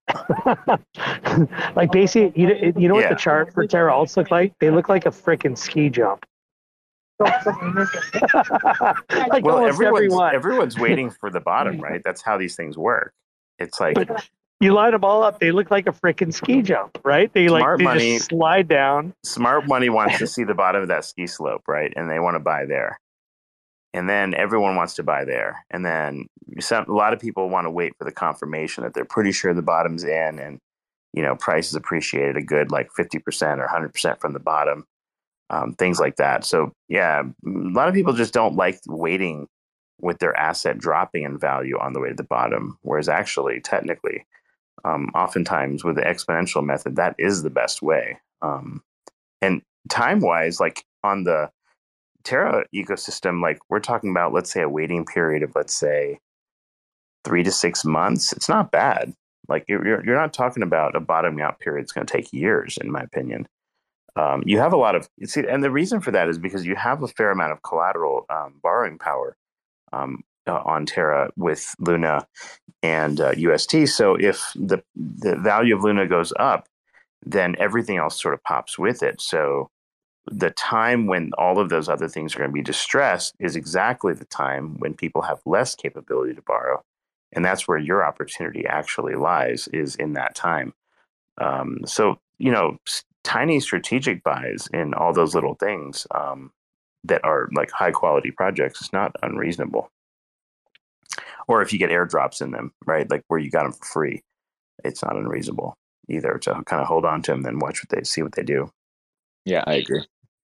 Speaker 9: Like basically, you know what the chart for Terra Alts look like? They look like a freaking ski jump. Like
Speaker 2: well,
Speaker 9: everyone's
Speaker 2: everyone's waiting for the bottom, right? That's how these things work. It's like
Speaker 9: you line them all up, they look like a freaking ski jump, right? They just slide down.
Speaker 2: Smart money wants to see the bottom of that ski slope, right? And they want to buy there. And then everyone wants to buy there. And then a lot of people want to wait for the confirmation that they're pretty sure the bottom's in, and price is appreciated a good like 50% or 100% from the bottom. Things like that. So yeah, a lot of people just don't like waiting with their asset dropping in value on the way to the bottom. Whereas actually, technically, oftentimes with the exponential method, that is the best way. And time-wise, like on the Terra ecosystem, like we're talking about, let's say a waiting period of, let's say 3 to 6 months. It's not bad. Like you're not talking about a bottoming out period. It's going to take years, in my opinion. You have a lot of, and the reason for that is because you have a fair amount of collateral borrowing power on Terra with Luna and UST. So if the value of Luna goes up, then everything else sort of pops with it. So the time when all of those other things are going to be distressed is exactly the time when people have less capability to borrow. And that's where your opportunity actually lies, is in that time. So, tiny strategic buys in all those little things that are like high quality projects is not unreasonable. Or if you get airdrops in them, right? Like where you got them for free, it's not unreasonable either to kind of hold on to them and watch see what they do.
Speaker 5: Yeah, I agree.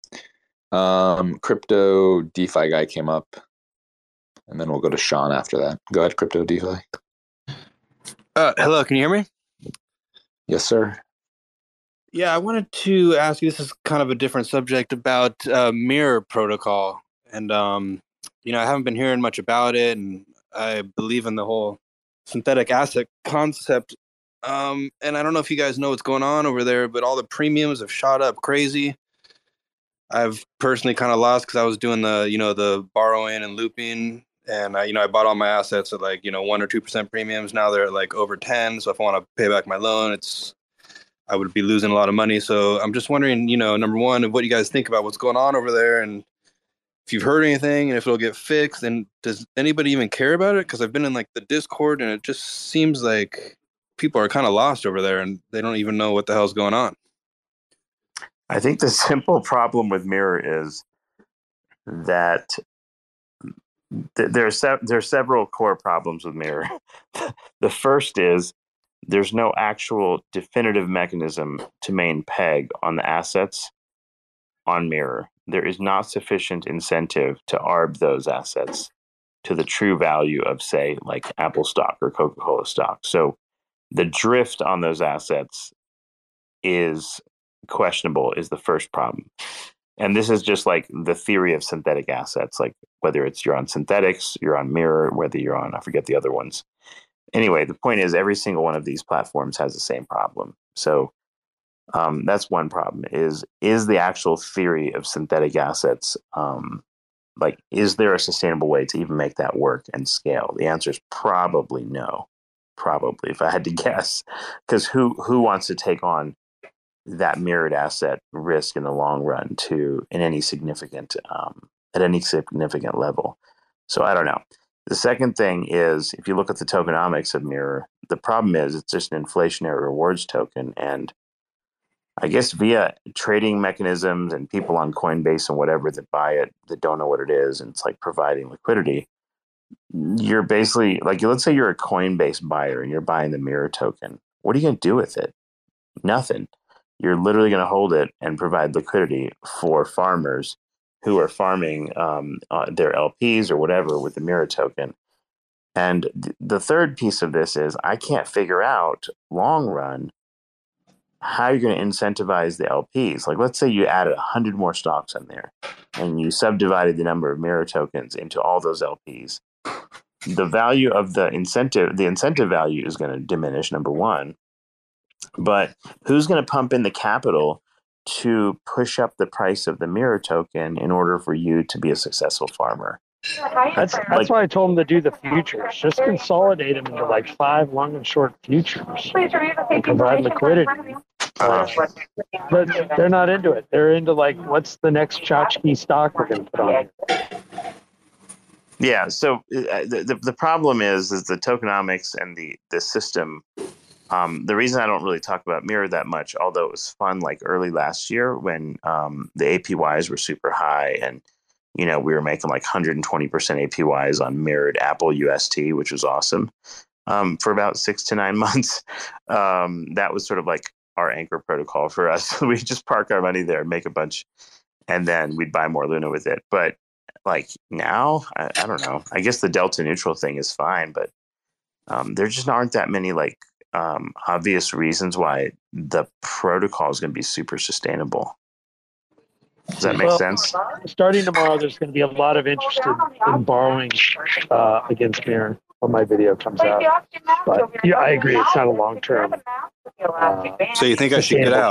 Speaker 5: Crypto DeFi guy came up, and then we'll go to Sean after that. Go ahead, Crypto DeFi.
Speaker 15: Hello, can you hear me?
Speaker 5: Yes, sir.
Speaker 15: Yeah, I wanted to ask you, this is kind of a different subject, about Mirror Protocol. And, I haven't been hearing much about it, and I believe in the whole synthetic asset concept. And I don't know if you guys know what's going on over there, but all the premiums have shot up crazy. I've personally kind of lost because I was doing the borrowing and looping, and I bought all my assets at 1 or 2% premiums. Now they're at like over 10. So if I want to pay back my loan, I would be losing a lot of money. So I'm just wondering, number one, what you guys think about what's going on over there, and if you've heard anything, and if it'll get fixed, and does anybody even care about it? Because I've been in like the Discord, and it just seems like people are kind of lost over there, and they don't even know what the hell's going on.
Speaker 2: I think the simple problem with Mirror is that there are several core problems with Mirror. The first is there's no actual definitive mechanism to main peg on the assets on Mirror. There is not sufficient incentive to arb those assets to the true value of, say, like Apple stock or Coca-Cola stock. So the drift on those assets is questionable, is the first problem. And this is just like the theory of synthetic assets, like whether it's you're on Synthetics, you're on Mirror, whether you're on, I forget the other ones. Anyway, the point is every single one of these platforms has the same problem. So that's one problem, is the actual theory of synthetic assets, is there a sustainable way to even make that work and scale? The answer is probably no. Probably, if I had to guess, because who wants to take on that mirrored asset risk in the long run at any significant level? So I don't know. The second thing is, if you look at the tokenomics of Mirror, the problem is it's just an inflationary rewards token. And I guess via trading mechanisms and people on Coinbase and whatever that buy it, that don't know what it is, and it's like providing liquidity, you're basically like, let's say you're a Coinbase buyer and you're buying the Mirror token. What are you going to do with it? Nothing. You're literally going to hold it and provide liquidity for farmers who are farming their LPs or whatever with the Mirror token. And the third piece of this is I can't figure out long run how you're going to incentivize the LPs. Like, let's say you added 100 more stocks in there and you subdivided the number of Mirror tokens into all those LPs. The value of the incentive value is going to diminish, number one. But who's going to pump in the capital to push up the price of the mirror token in order for you to be a successful farmer.
Speaker 9: That's why I told them to do the futures. Just consolidate them into like 5 long and short futures and provide liquidity. But they're not into it. They're into like, what's the next tchotchke stock we're going to put on?
Speaker 2: Yeah. So the problem is the tokenomics and the system. The reason I don't really talk about Mirror that much, although it was fun like early last year when the APYs were super high and we were making like 120% APYs on mirrored Apple UST, which was awesome. For about 6 to 9 months, that was sort of like our anchor protocol for us. We just park our money there, make a bunch, and then we'd buy more Luna with it. But like now, I don't know. I guess the delta neutral thing is fine, but there just aren't that many like obvious reasons why the protocol is going to be super sustainable. Does that make sense?
Speaker 9: Starting tomorrow, there's going to be a lot of interest in borrowing against Mirror when my video comes out. But yeah, I agree. It's not a long-term.
Speaker 15: So you think I should get out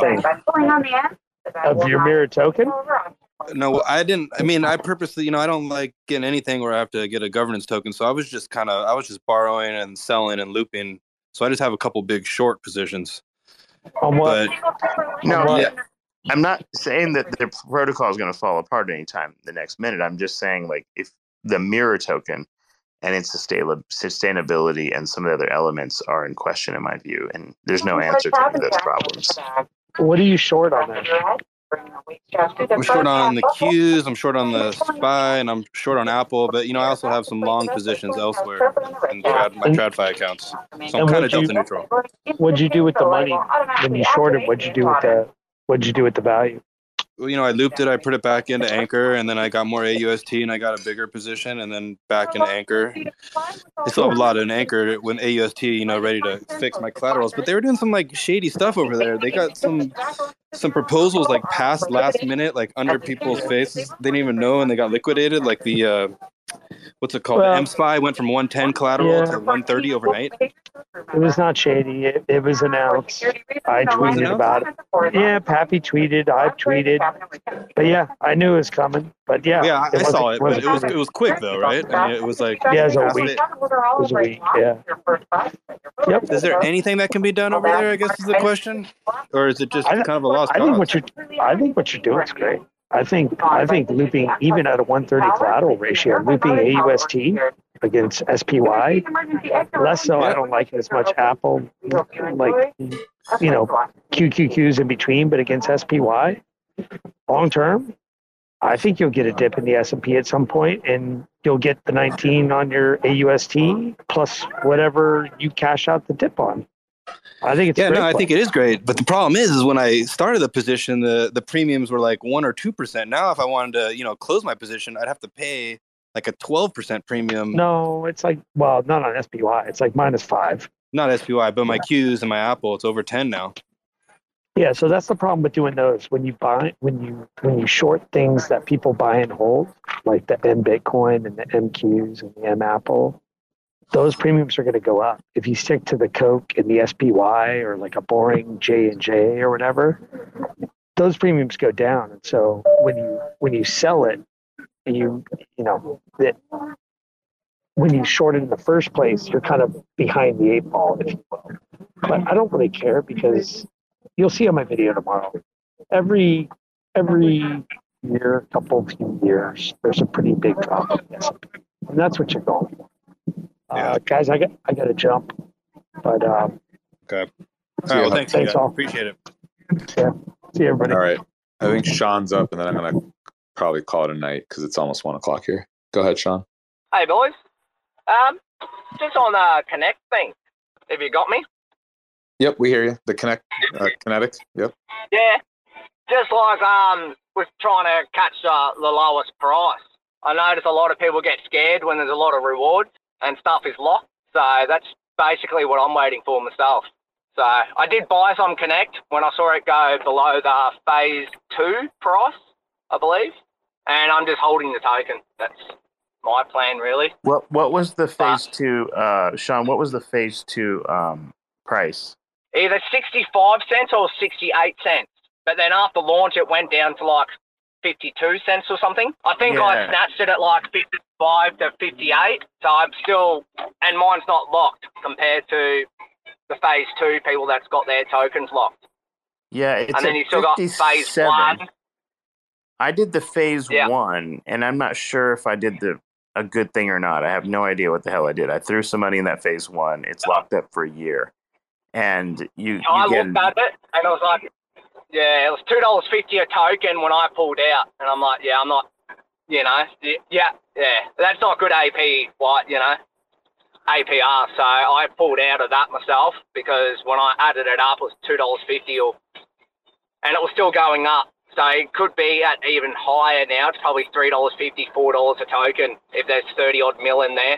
Speaker 9: of your Mirror token?
Speaker 15: No, I didn't. I mean, I purposely, I don't like getting anything where I have to get a governance token. So I was just borrowing and selling and looping. So I just have a couple big short positions.
Speaker 9: On what?
Speaker 2: Yeah. I'm not saying that the protocol is going to fall apart anytime the next minute. I'm just saying, like, if the Mirror token and its sustainability and some of the other elements are in question, in my view, and there's no answer to any of those problems.
Speaker 9: What are you short on there?
Speaker 15: I'm short on the Qs, I'm short on the SPY, and I'm short on Apple. But I also have some long positions elsewhere in my TradFi accounts. So I'm kind of delta neutral.
Speaker 9: What'd you do with the money when you shorted? What'd you do with the value?
Speaker 15: Well, I looped it. I put it back into Anchor, and then I got more AUST, and I got a bigger position, and then back into Anchor. I still have a lot in Anchor when AUST, ready to fix my collaterals. But they were doing some like shady stuff over there. They got some proposals like passed last minute, like under people's faces. They didn't even know, and they got liquidated. Like the what's it called? The MSPY went from 110 collateral to 130 overnight.
Speaker 9: It was not shady. It was announced. I tweeted about it. Yeah, Pappy tweeted. I tweeted. But yeah, I knew it was coming. But yeah,
Speaker 15: I saw it. But it was quick though, right? I mean, it was like
Speaker 9: it was a week. It was a week. Yeah. Yep.
Speaker 15: Is there anything that can be done over there? I guess is the question, or is it just kind of a lost cause?
Speaker 9: I think what you're doing is great. I think looping even at a 130 collateral ratio, looping AUST against SPY, less so. I don't like it as much Apple, like QQQs in between, but against SPY, long term, I think you'll get a dip in the S&P at some point, and you'll get the 19 on your AUST plus whatever you cash out the dip on. I think it's great.
Speaker 15: I think it is great. But the problem is when I started the position, the premiums were like 1 or 2%. Now, if I wanted to, close my position, I'd have to pay like a 12% premium.
Speaker 9: No, it's like, well, not on SPY. It's like -5.
Speaker 15: Not SPY, but my Qs and my Apple, it's over 10 now.
Speaker 9: Yeah, so that's the problem with doing those. When you short things that people buy and hold, like the M Bitcoin and the MQs and the M Apple, those premiums are going to go up. If you stick to the Coke and the SPY or like a boring J&J or whatever, those premiums go down. And so when you sell it, when you short it in the first place, you're kind of behind the 8 ball, if you will. But I don't really care because you'll see on my video tomorrow. Every year, few years, there's a pretty big drop in the S&P, and that's what you're going for. Guys, I got to jump, but
Speaker 15: okay. All right, well, thanks all. Appreciate it.
Speaker 9: Yeah. See everybody.
Speaker 5: All right, I think Sean's up, and then I'm gonna probably call it a night because it's almost 1 o'clock here. Go ahead, Sean.
Speaker 16: Hey boys, just on the Connect thing. Have you got me?
Speaker 5: Yep, we hear you. The Kinetics. Yep.
Speaker 16: Yeah, just like we're trying to catch the lowest price. I notice a lot of people get scared when there's a lot of rewards and stuff is locked. So that's basically what I'm waiting for myself. So I did buy some Connect when I saw it go below the phase 2 price, I believe. And I'm just holding the token. That's my plan, really.
Speaker 2: What was the phase 2, Sean, what was the phase 2 price?
Speaker 16: Either 65 cents or 68 cents. but then after launch it went down to like 52 cents or something. I think I snatched it at like 55 to 58. So I'm still, and mine's not locked compared to the phase 2 people that's got their tokens locked.
Speaker 2: Yeah, it's
Speaker 16: and then
Speaker 2: at
Speaker 16: you still got phase
Speaker 2: 57.
Speaker 16: 1.
Speaker 2: I did the phase 1, and I'm not sure if I did a good thing or not. I have no idea what the hell I did. I threw some money in that phase 1. It's locked up for a year. And
Speaker 16: I looked at it, and I was like, yeah, it was $2.50 a token when I pulled out. And I'm like, yeah, I'm not, you know, that's not good AP, like, you know, APR. So I pulled out of that myself because when I added it up, it was $2.50 and it was still going up. So it could be at even higher now. It's probably $3.50, $4 a token if there's 30 odd mil in there.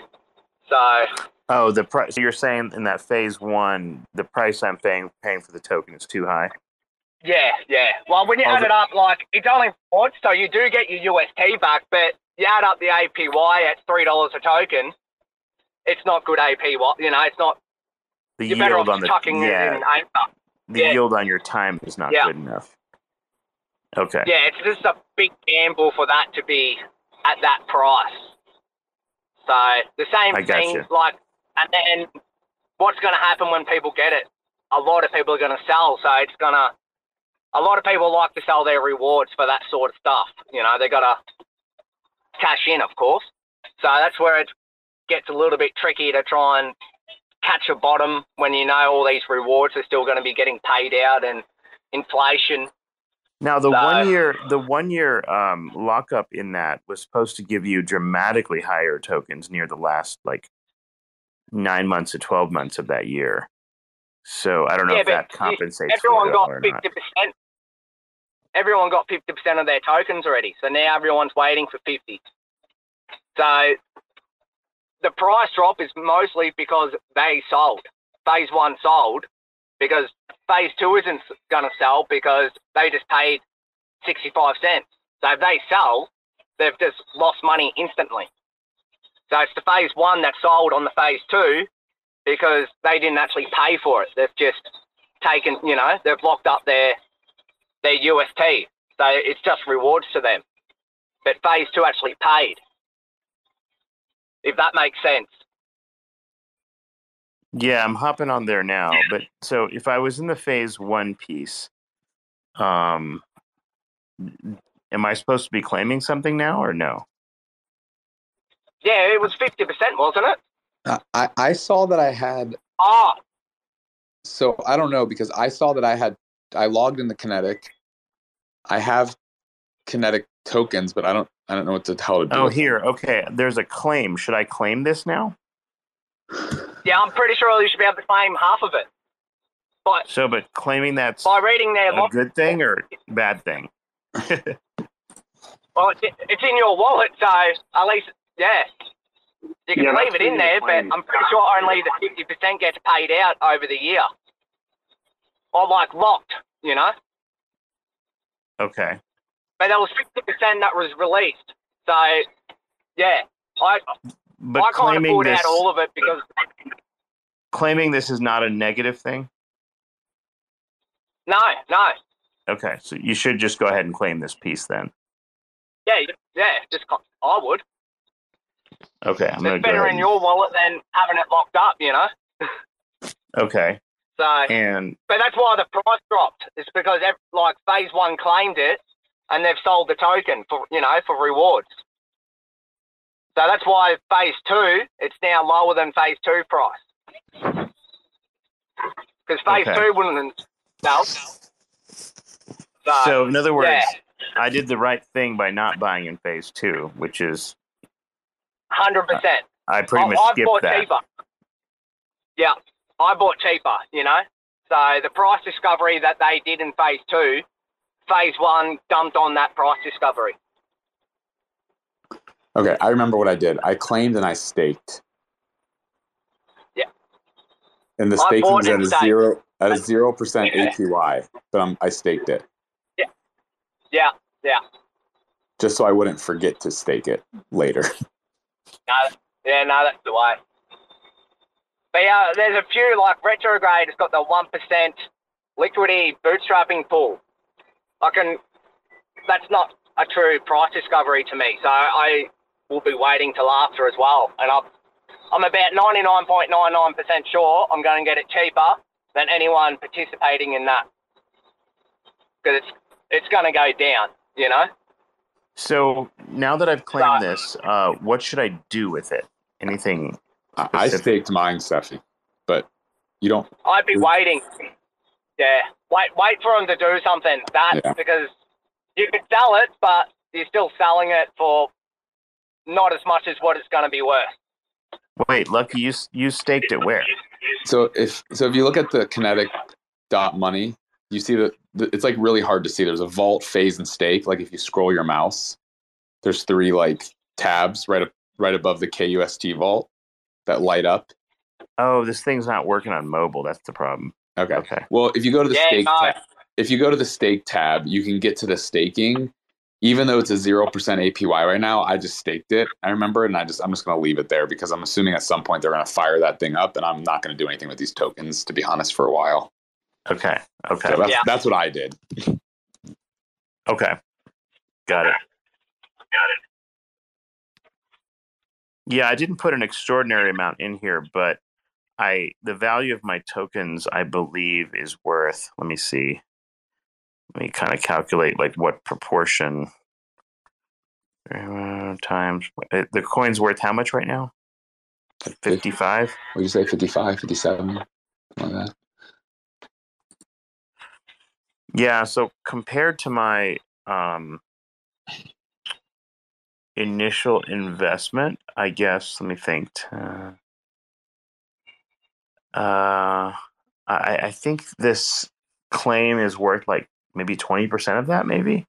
Speaker 16: So
Speaker 2: the price. So you're saying in that phase 1, the price I'm paying for the token is too high?
Speaker 16: Yeah. Well, when you add it up, like it's only rewards, so you do get your UST back, but you add up the APY at $3 a token. It's not good APY. You know, it's not. You're better off tucking it in Anchor.
Speaker 2: The yield on your time is not good enough. Okay.
Speaker 16: Yeah, it's just a big gamble for that to be at that price. So the same thing, like, and then what's going to happen when people get it? A lot of people are going to sell, so it's going to. A lot of people like to sell their rewards for that sort of stuff. You know, they got to cash in, of course. So that's where it gets a little bit tricky to try and catch a bottom when you know all these rewards are still going to be getting paid out and inflation.
Speaker 2: Now, the 1 year lockup in that was supposed to give you dramatically higher tokens near the last 9 months to 12 months of that year. So I don't know if that compensates.
Speaker 16: Everyone got 50%. Everyone got 50% of their tokens already. So now everyone's waiting for 50. So the price drop is mostly because they sold. Phase 1 sold because phase 2 isn't going to sell because they just paid 65 cents. So if they sell, they've just lost money instantly. So it's the phase 1 that sold on the phase 2 because they didn't actually pay for it. They've just taken, you know, they've locked up their UST. So it's just rewards to them. But phase 2 actually paid. If that makes sense.
Speaker 2: Yeah, I'm hopping on there now. But so if I was in the phase 1 piece, am I supposed to be claiming something now or no?
Speaker 16: Yeah, it was 50%, wasn't it?
Speaker 5: I saw that I had. So I don't know because I saw that I logged into Kinetic. I have Kinetic tokens, but I don't know what to tell to do.
Speaker 2: Oh, here. Okay. There's a claim. Should I claim this now?
Speaker 16: Yeah, I'm pretty sure you should be able to claim half of it.
Speaker 2: But claiming that's
Speaker 16: by reading their
Speaker 2: a good thing or bad thing?
Speaker 16: Well, it's in your wallet, so at least, yeah. You can leave it in there, but I'm pretty sure only the 50% gets paid out over the year. Or locked, you know?
Speaker 2: Okay.
Speaker 16: But there was 50% that was released. So, yeah. I kind of pulled out all of it because...
Speaker 2: Claiming this is not a negative thing?
Speaker 16: No.
Speaker 2: Okay, so you should just go ahead and claim this piece then.
Speaker 16: Yeah, I would.
Speaker 2: Okay, I'm going to go
Speaker 16: better
Speaker 2: ahead
Speaker 16: in your wallet than having it locked up, you know?
Speaker 2: Okay.
Speaker 16: So, but that's why the price dropped. It's because phase 1 claimed it, and they've sold the token for rewards. So that's why phase 2, it's now lower than phase 2 price. Because phase 2 wouldn't sell.
Speaker 2: So in other words, I did the right thing by not buying in phase 2, which is
Speaker 16: 100%.
Speaker 2: I pretty much skipped that.
Speaker 16: Cheaper. Yeah, I bought cheaper, you know. So the price discovery that they did in phase 2, phase 1 dumped on that price discovery.
Speaker 5: Okay, I remember what I did. I claimed and I staked.
Speaker 16: Yeah.
Speaker 5: And the staking was at a 0% APY, but I staked it.
Speaker 16: Yeah.
Speaker 5: Just so I wouldn't forget to stake it later.
Speaker 16: No, that's the way. But yeah, there's a few Retrograde has got the 1% liquidity bootstrapping pool. That's not a true price discovery to me. So I will be waiting till after as well. And I'm about 99.99% sure I'm going to get it cheaper than anyone participating in that. Because it's going to go down, you know?
Speaker 2: So now that I've claimed this, what should I do with it? Anything?
Speaker 5: I staked mine, Steffi, but you don't.
Speaker 16: I'd be waiting. Yeah, wait for them to do something. Because you could sell it, but you're still selling it for not as much as what it's going to be worth.
Speaker 2: Wait, Lucky, you staked it where?
Speaker 5: So if you look at the kinetic.money, you see that it's like really hard to see. There's a vault, phase, and stake. Like if you scroll your mouse, there's 3 like tabs right above the KUST vault that light up.
Speaker 2: Oh, this thing's not working on mobile. That's the problem.
Speaker 5: Okay. Well, if you go to the stake tab, you can get to the staking. Even though it's a 0% APY right now, I just staked it. I remember, and I'm just going to leave it there because I'm assuming at some point they're going to fire that thing up, and I'm not going to do anything with these tokens, to be honest, for a while.
Speaker 2: Okay.
Speaker 5: So that's what I did.
Speaker 2: Okay. Got it. Yeah, I didn't put an extraordinary amount in here, but the value of my tokens, I believe, is worth. Let me see. Let me kind of calculate like what proportion times the coin's worth. How much right now? 55.
Speaker 5: What did you say? 55, 57, like that.
Speaker 2: Yeah. So compared to my initial investment, I guess. Let me think. I think this claim is worth like maybe 20% of that, maybe.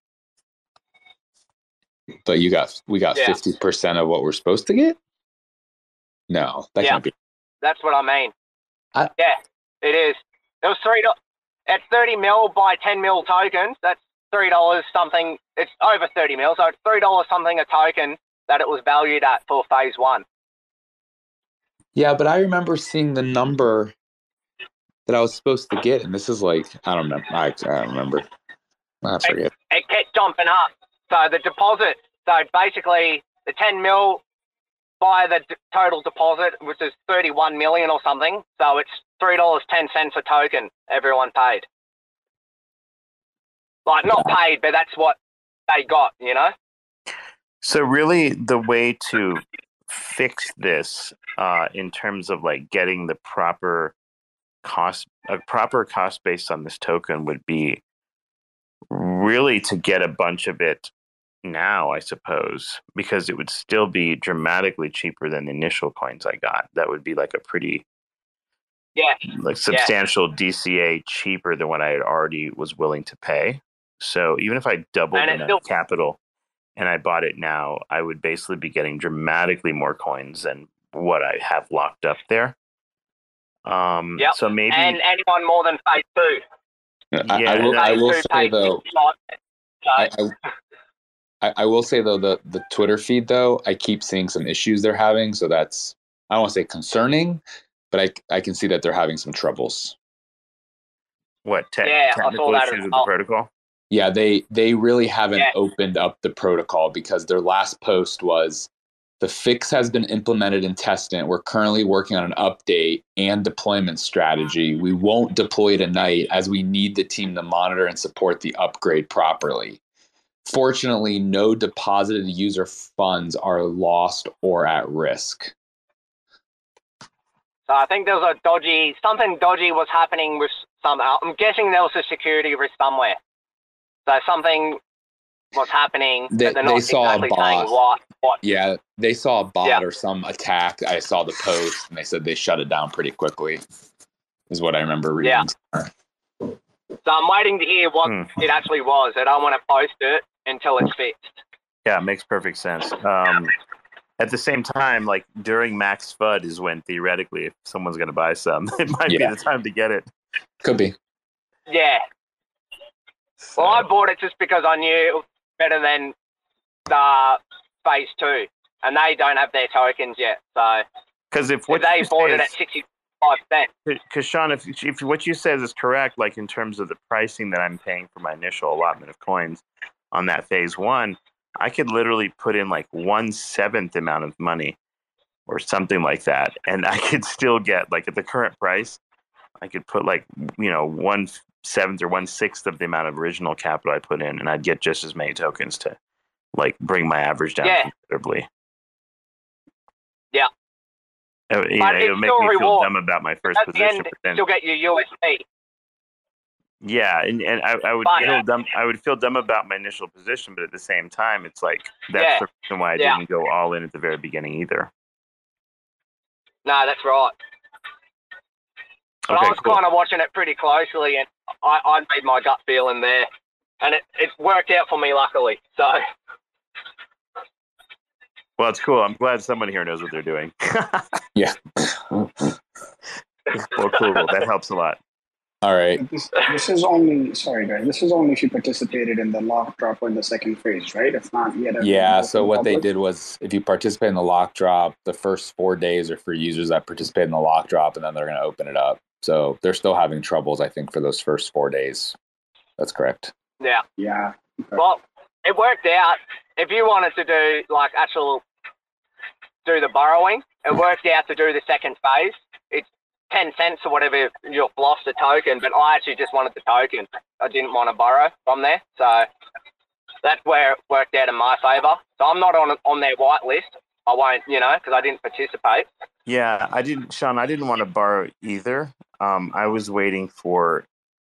Speaker 5: But we got 50% of what we're supposed to get. No, that can't be.
Speaker 16: That's what I mean. Yeah, it is. It was $3 at 30 mil by 10 mil tokens. That's $3 something. It's over 30 mil, so it's $3 something a token that it was valued at for phase 1.
Speaker 5: Yeah, but I remember seeing the number that I was supposed to get, and this is like I don't remember. I don't remember. I forget.
Speaker 16: It kept jumping up. So the deposit. So basically, the 10 mil by the total deposit, which is 31 million or something. So it's $3.10 a token. Everyone paid. Like not paid, but that's what they got. You know.
Speaker 2: So really, the way to fix this, in terms of like getting the proper cost based on this token, would be really to get a bunch of it now, I suppose, because it would still be dramatically cheaper than the initial coins I got. That would be like a pretty substantial DCA cheaper than what I had already was willing to pay. So even if I doubled the net capital and I bought it now, I would basically be getting dramatically more coins than what I have locked up there. So maybe
Speaker 16: and anyone more than phase 2.
Speaker 5: I will say though. I will say though the Twitter feed though, I keep seeing some issues they're having, so that's I don't want to say concerning, but I can see that they're having some troubles.
Speaker 2: What technical issues with the protocol?
Speaker 5: Yeah, they really haven't opened up the protocol because their last post was the fix has been implemented in testnet. We're currently working on an update and deployment strategy. We won't deploy tonight as we need the team to monitor and support the upgrade properly. Fortunately, no deposited user funds are lost or at risk.
Speaker 16: So I think there was something dodgy was happening with I'm guessing there was a security risk somewhere. So something was happening. They're not exactly saying what.
Speaker 5: Yeah, they saw a bot or some attack. I saw the post, and they said they shut it down pretty quickly, is what I remember reading.
Speaker 16: Yeah. So I'm waiting to hear what it actually was. I don't want to post it until it's fixed.
Speaker 2: Yeah, it makes perfect sense. At the same time, like during Max FUD is when theoretically, if someone's going to buy some, it might be the time to get it.
Speaker 5: Could be.
Speaker 16: Yeah. Well, I bought it just because I knew it was better than the phase 2, and they don't have their tokens yet. So
Speaker 2: because if
Speaker 16: they bought it at 60, 5%.
Speaker 2: Because Sean, if what you said is correct, like in terms of the pricing that I'm paying for my initial allotment of coins on that phase 1, I could literally put in like 1/7 amount of money or something like that, and I could still get, like, at the current price, I could put like 1/7 or 1/6 of the amount of original capital I put in, and I'd get just as many tokens to like bring my average down considerably.
Speaker 16: Yeah.
Speaker 2: It would make me feel dumb about my first position.
Speaker 16: At the end,
Speaker 2: but then,
Speaker 16: you'll get your USD.
Speaker 2: yeah, and I would feel dumb. I would feel dumb about my initial position, but at the same time, it's like that's the reason why I didn't go all in at the very beginning either.
Speaker 16: No, that's right. But I was kind of watching it pretty closely, and I made my gut feeling there, and it worked out for me, luckily. So.
Speaker 2: Well, it's cool. I'm glad someone here knows what they're doing.
Speaker 5: Yeah.
Speaker 2: Well, cool. That helps a lot.
Speaker 5: All right.
Speaker 14: This is only, sorry guys, this is only if you participated in the lock drop or in the second phase, right? It's not yet.
Speaker 5: Yeah, so what they did was, if you participate in the lock drop, the first 4 days are for users that participate in the lock drop, and then they're going to open it up. So they're still having troubles, I think, for those first 4 days. That's correct.
Speaker 16: Yeah.
Speaker 14: Yeah. Okay.
Speaker 16: Well, it worked out. If you wanted to do like do the borrowing, it worked out to do the second phase. It's 10 cents or whatever you've lost a token, but I actually just wanted the token. I didn't want to borrow from there, so that's where it worked out in my favor. So I'm not on their white list. I won't, because I didn't participate.
Speaker 2: Yeah, Sean, I didn't want to borrow either. I was waiting for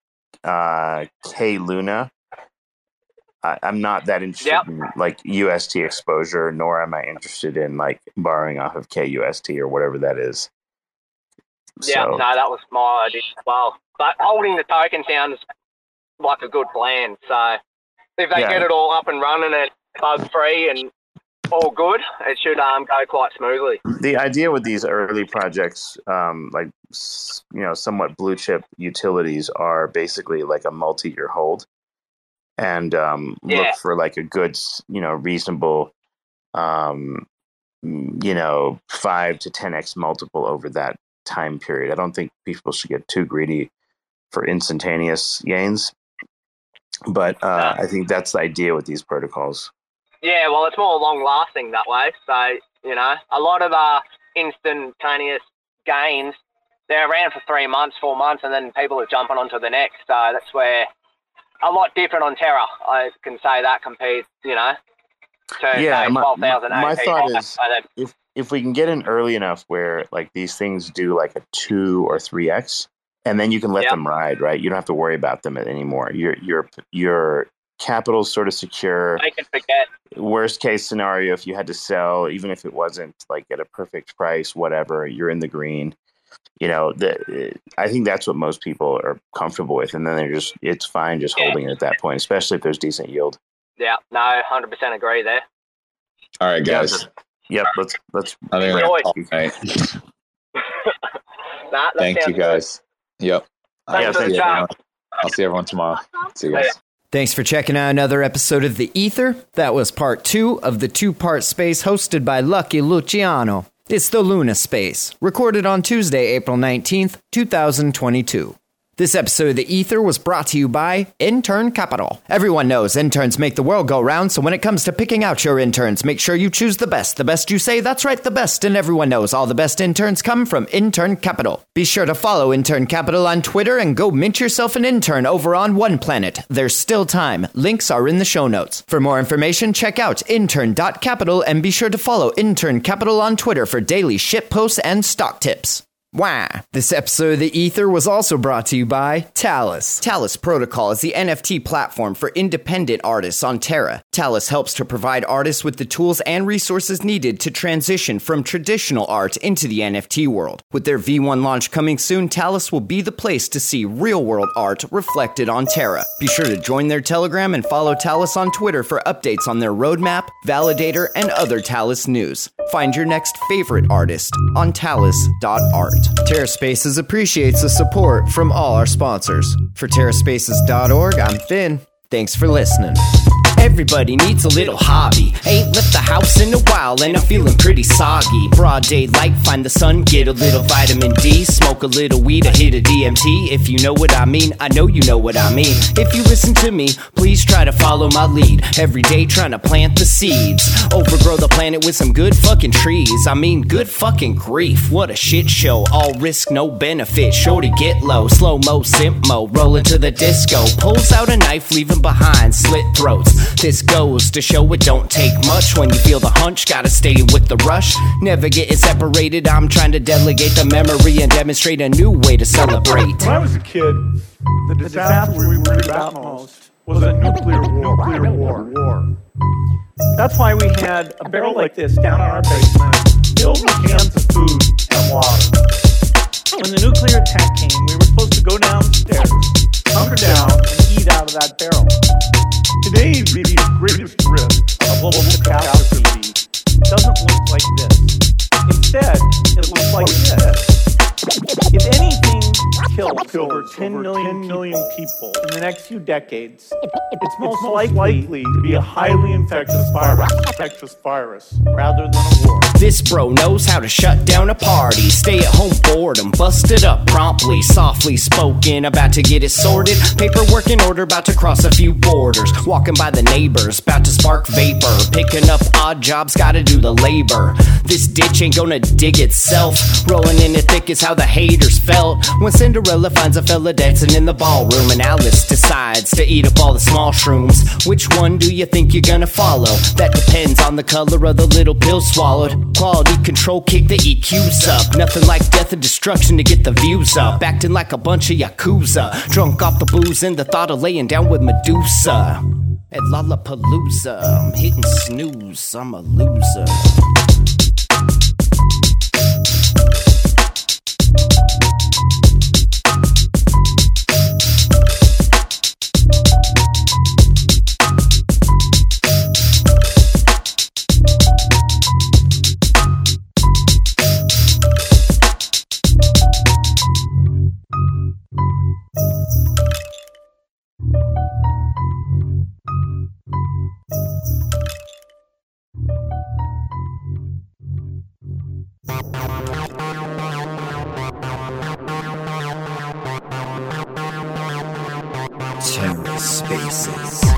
Speaker 2: K Luna. I'm not that interested in like UST exposure, nor am I interested in like borrowing off of KUST or whatever that is.
Speaker 16: Yeah, no, that was my idea as well. But holding the token sounds like a good plan. So if they get it all up and running and bug free and all good, it should go quite smoothly.
Speaker 2: The idea with these early projects, like somewhat blue chip utilities, are basically like a multi-year hold. And look for like a good, reasonable, 5 to 10x multiple over that time period. I don't think people should get too greedy for instantaneous gains, but I think that's the idea with these protocols.
Speaker 16: Yeah, well, it's more long lasting that way. So a lot of instantaneous gains, they're around for 3 months, 4 months, and then people are jumping onto the next. So that's where. A lot different on Terra, I can say that, compared, to say 12,000
Speaker 2: my thought is if we can get in early enough where like these things do like a 2 or 3x, and then you can let them ride, right? You don't have to worry about them anymore. Your capital's sort of secure.
Speaker 16: I can forget.
Speaker 2: Worst case scenario, if you had to sell, even if it wasn't like at a perfect price, whatever, you're in the green. I think that's what most people are comfortable with, and then it's fine just holding it at that point, especially if there's decent yield.
Speaker 16: Yeah, no, 100% agree there.
Speaker 5: All right, guys.
Speaker 2: Yep, let's.
Speaker 5: I think thank you, guys. Yep. I'll see everyone tomorrow. See you guys.
Speaker 1: Thanks for checking out another episode of The Ether. That was part 2 of the 2-part space hosted by Lucky Luciano. It's the Luna Space, recorded on Tuesday, April 19th, 2022. This episode of The Ether was brought to you by Intern Capital. Everyone knows interns make the world go round, so when it comes to picking out your interns, make sure you choose the best. The best you say, that's right, the best, and everyone knows all the best interns come from Intern Capital. Be sure to follow Intern Capital on Twitter and go mint yourself an intern over on One Planet. There's still time. Links are in the show notes. For more information, check out intern.capital and be sure to follow Intern Capital on Twitter for daily shit posts and stock tips. Wow. This episode of The Ether was also brought to you by Talus. Talus Protocol is the NFT platform for independent artists on Terra. Talus helps to provide artists with the tools and resources needed to transition from traditional art into the NFT world. With their V1 launch coming soon, Talus will be the place to see real-world art reflected on Terra. Be sure to join their Telegram and follow Talus on Twitter for updates on their roadmap, validator, and other Talus news. Find your next favorite artist on talus.art. TerraSpaces appreciates the support from all our sponsors. For TerraSpaces.org, I'm Finn. Thanks for listening. Everybody needs a little hobby. Ain't left the house in a while and I'm feeling pretty soggy. Broad daylight, find the sun, get a little vitamin D. Smoke a little weed, I hit a DMT. If you know what I mean, I know you know what I mean. If you listen to me, please try to follow my lead. Every day trying to plant the seeds. Overgrow the planet with some good fucking trees. I mean, good fucking grief. What a shit show. All risk, no benefit. Shorty get low, slow-mo, simp-mo. Roll into the disco. Pulls out a knife, leaving behind slit throats. This goes to show it don't take much. When you feel the hunch, gotta stay with the rush. Never getting separated. I'm trying to delegate the memory and demonstrate a new way to celebrate.
Speaker 17: When I was a kid, the disaster we worried about most was a nuclear war. That's why we had a barrel like this down in our basement, filled with cans of food and water. When the nuclear attack came, we were supposed to go downstairs, hunker down, and eat out of that barrel. Today, the greatest risk of global catastrophe doesn't look like this. Instead, it looks like this. If anything kills over 10 million people in the next few decades, it's most likely to be a highly infectious virus rather than a war.
Speaker 1: This bro knows how to shut down a party. Stay at home boredom, busted up promptly. Softly spoken, about to get it sorted. Paperwork in order, about to cross a few borders. Walking by the neighbors, about to spark vapor. Picking up odd jobs, gotta do the labor. This ditch ain't gonna dig itself. Rolling in it thick is how the haters felt. When Cinderella finds a fella dancing in the ballroom and Alice decides to eat up all the small shrooms. Which one do you think you're gonna follow? That depends on the color of the little pill swallowed. Quality control, kick the EQs up. Nothing like death and destruction to get the views up. Acting like a bunch of Yakuza. Drunk off the booze and the thought of laying down with Medusa. At Lollapalooza, I'm hitting snooze, I'm a loser. TerraSpaces.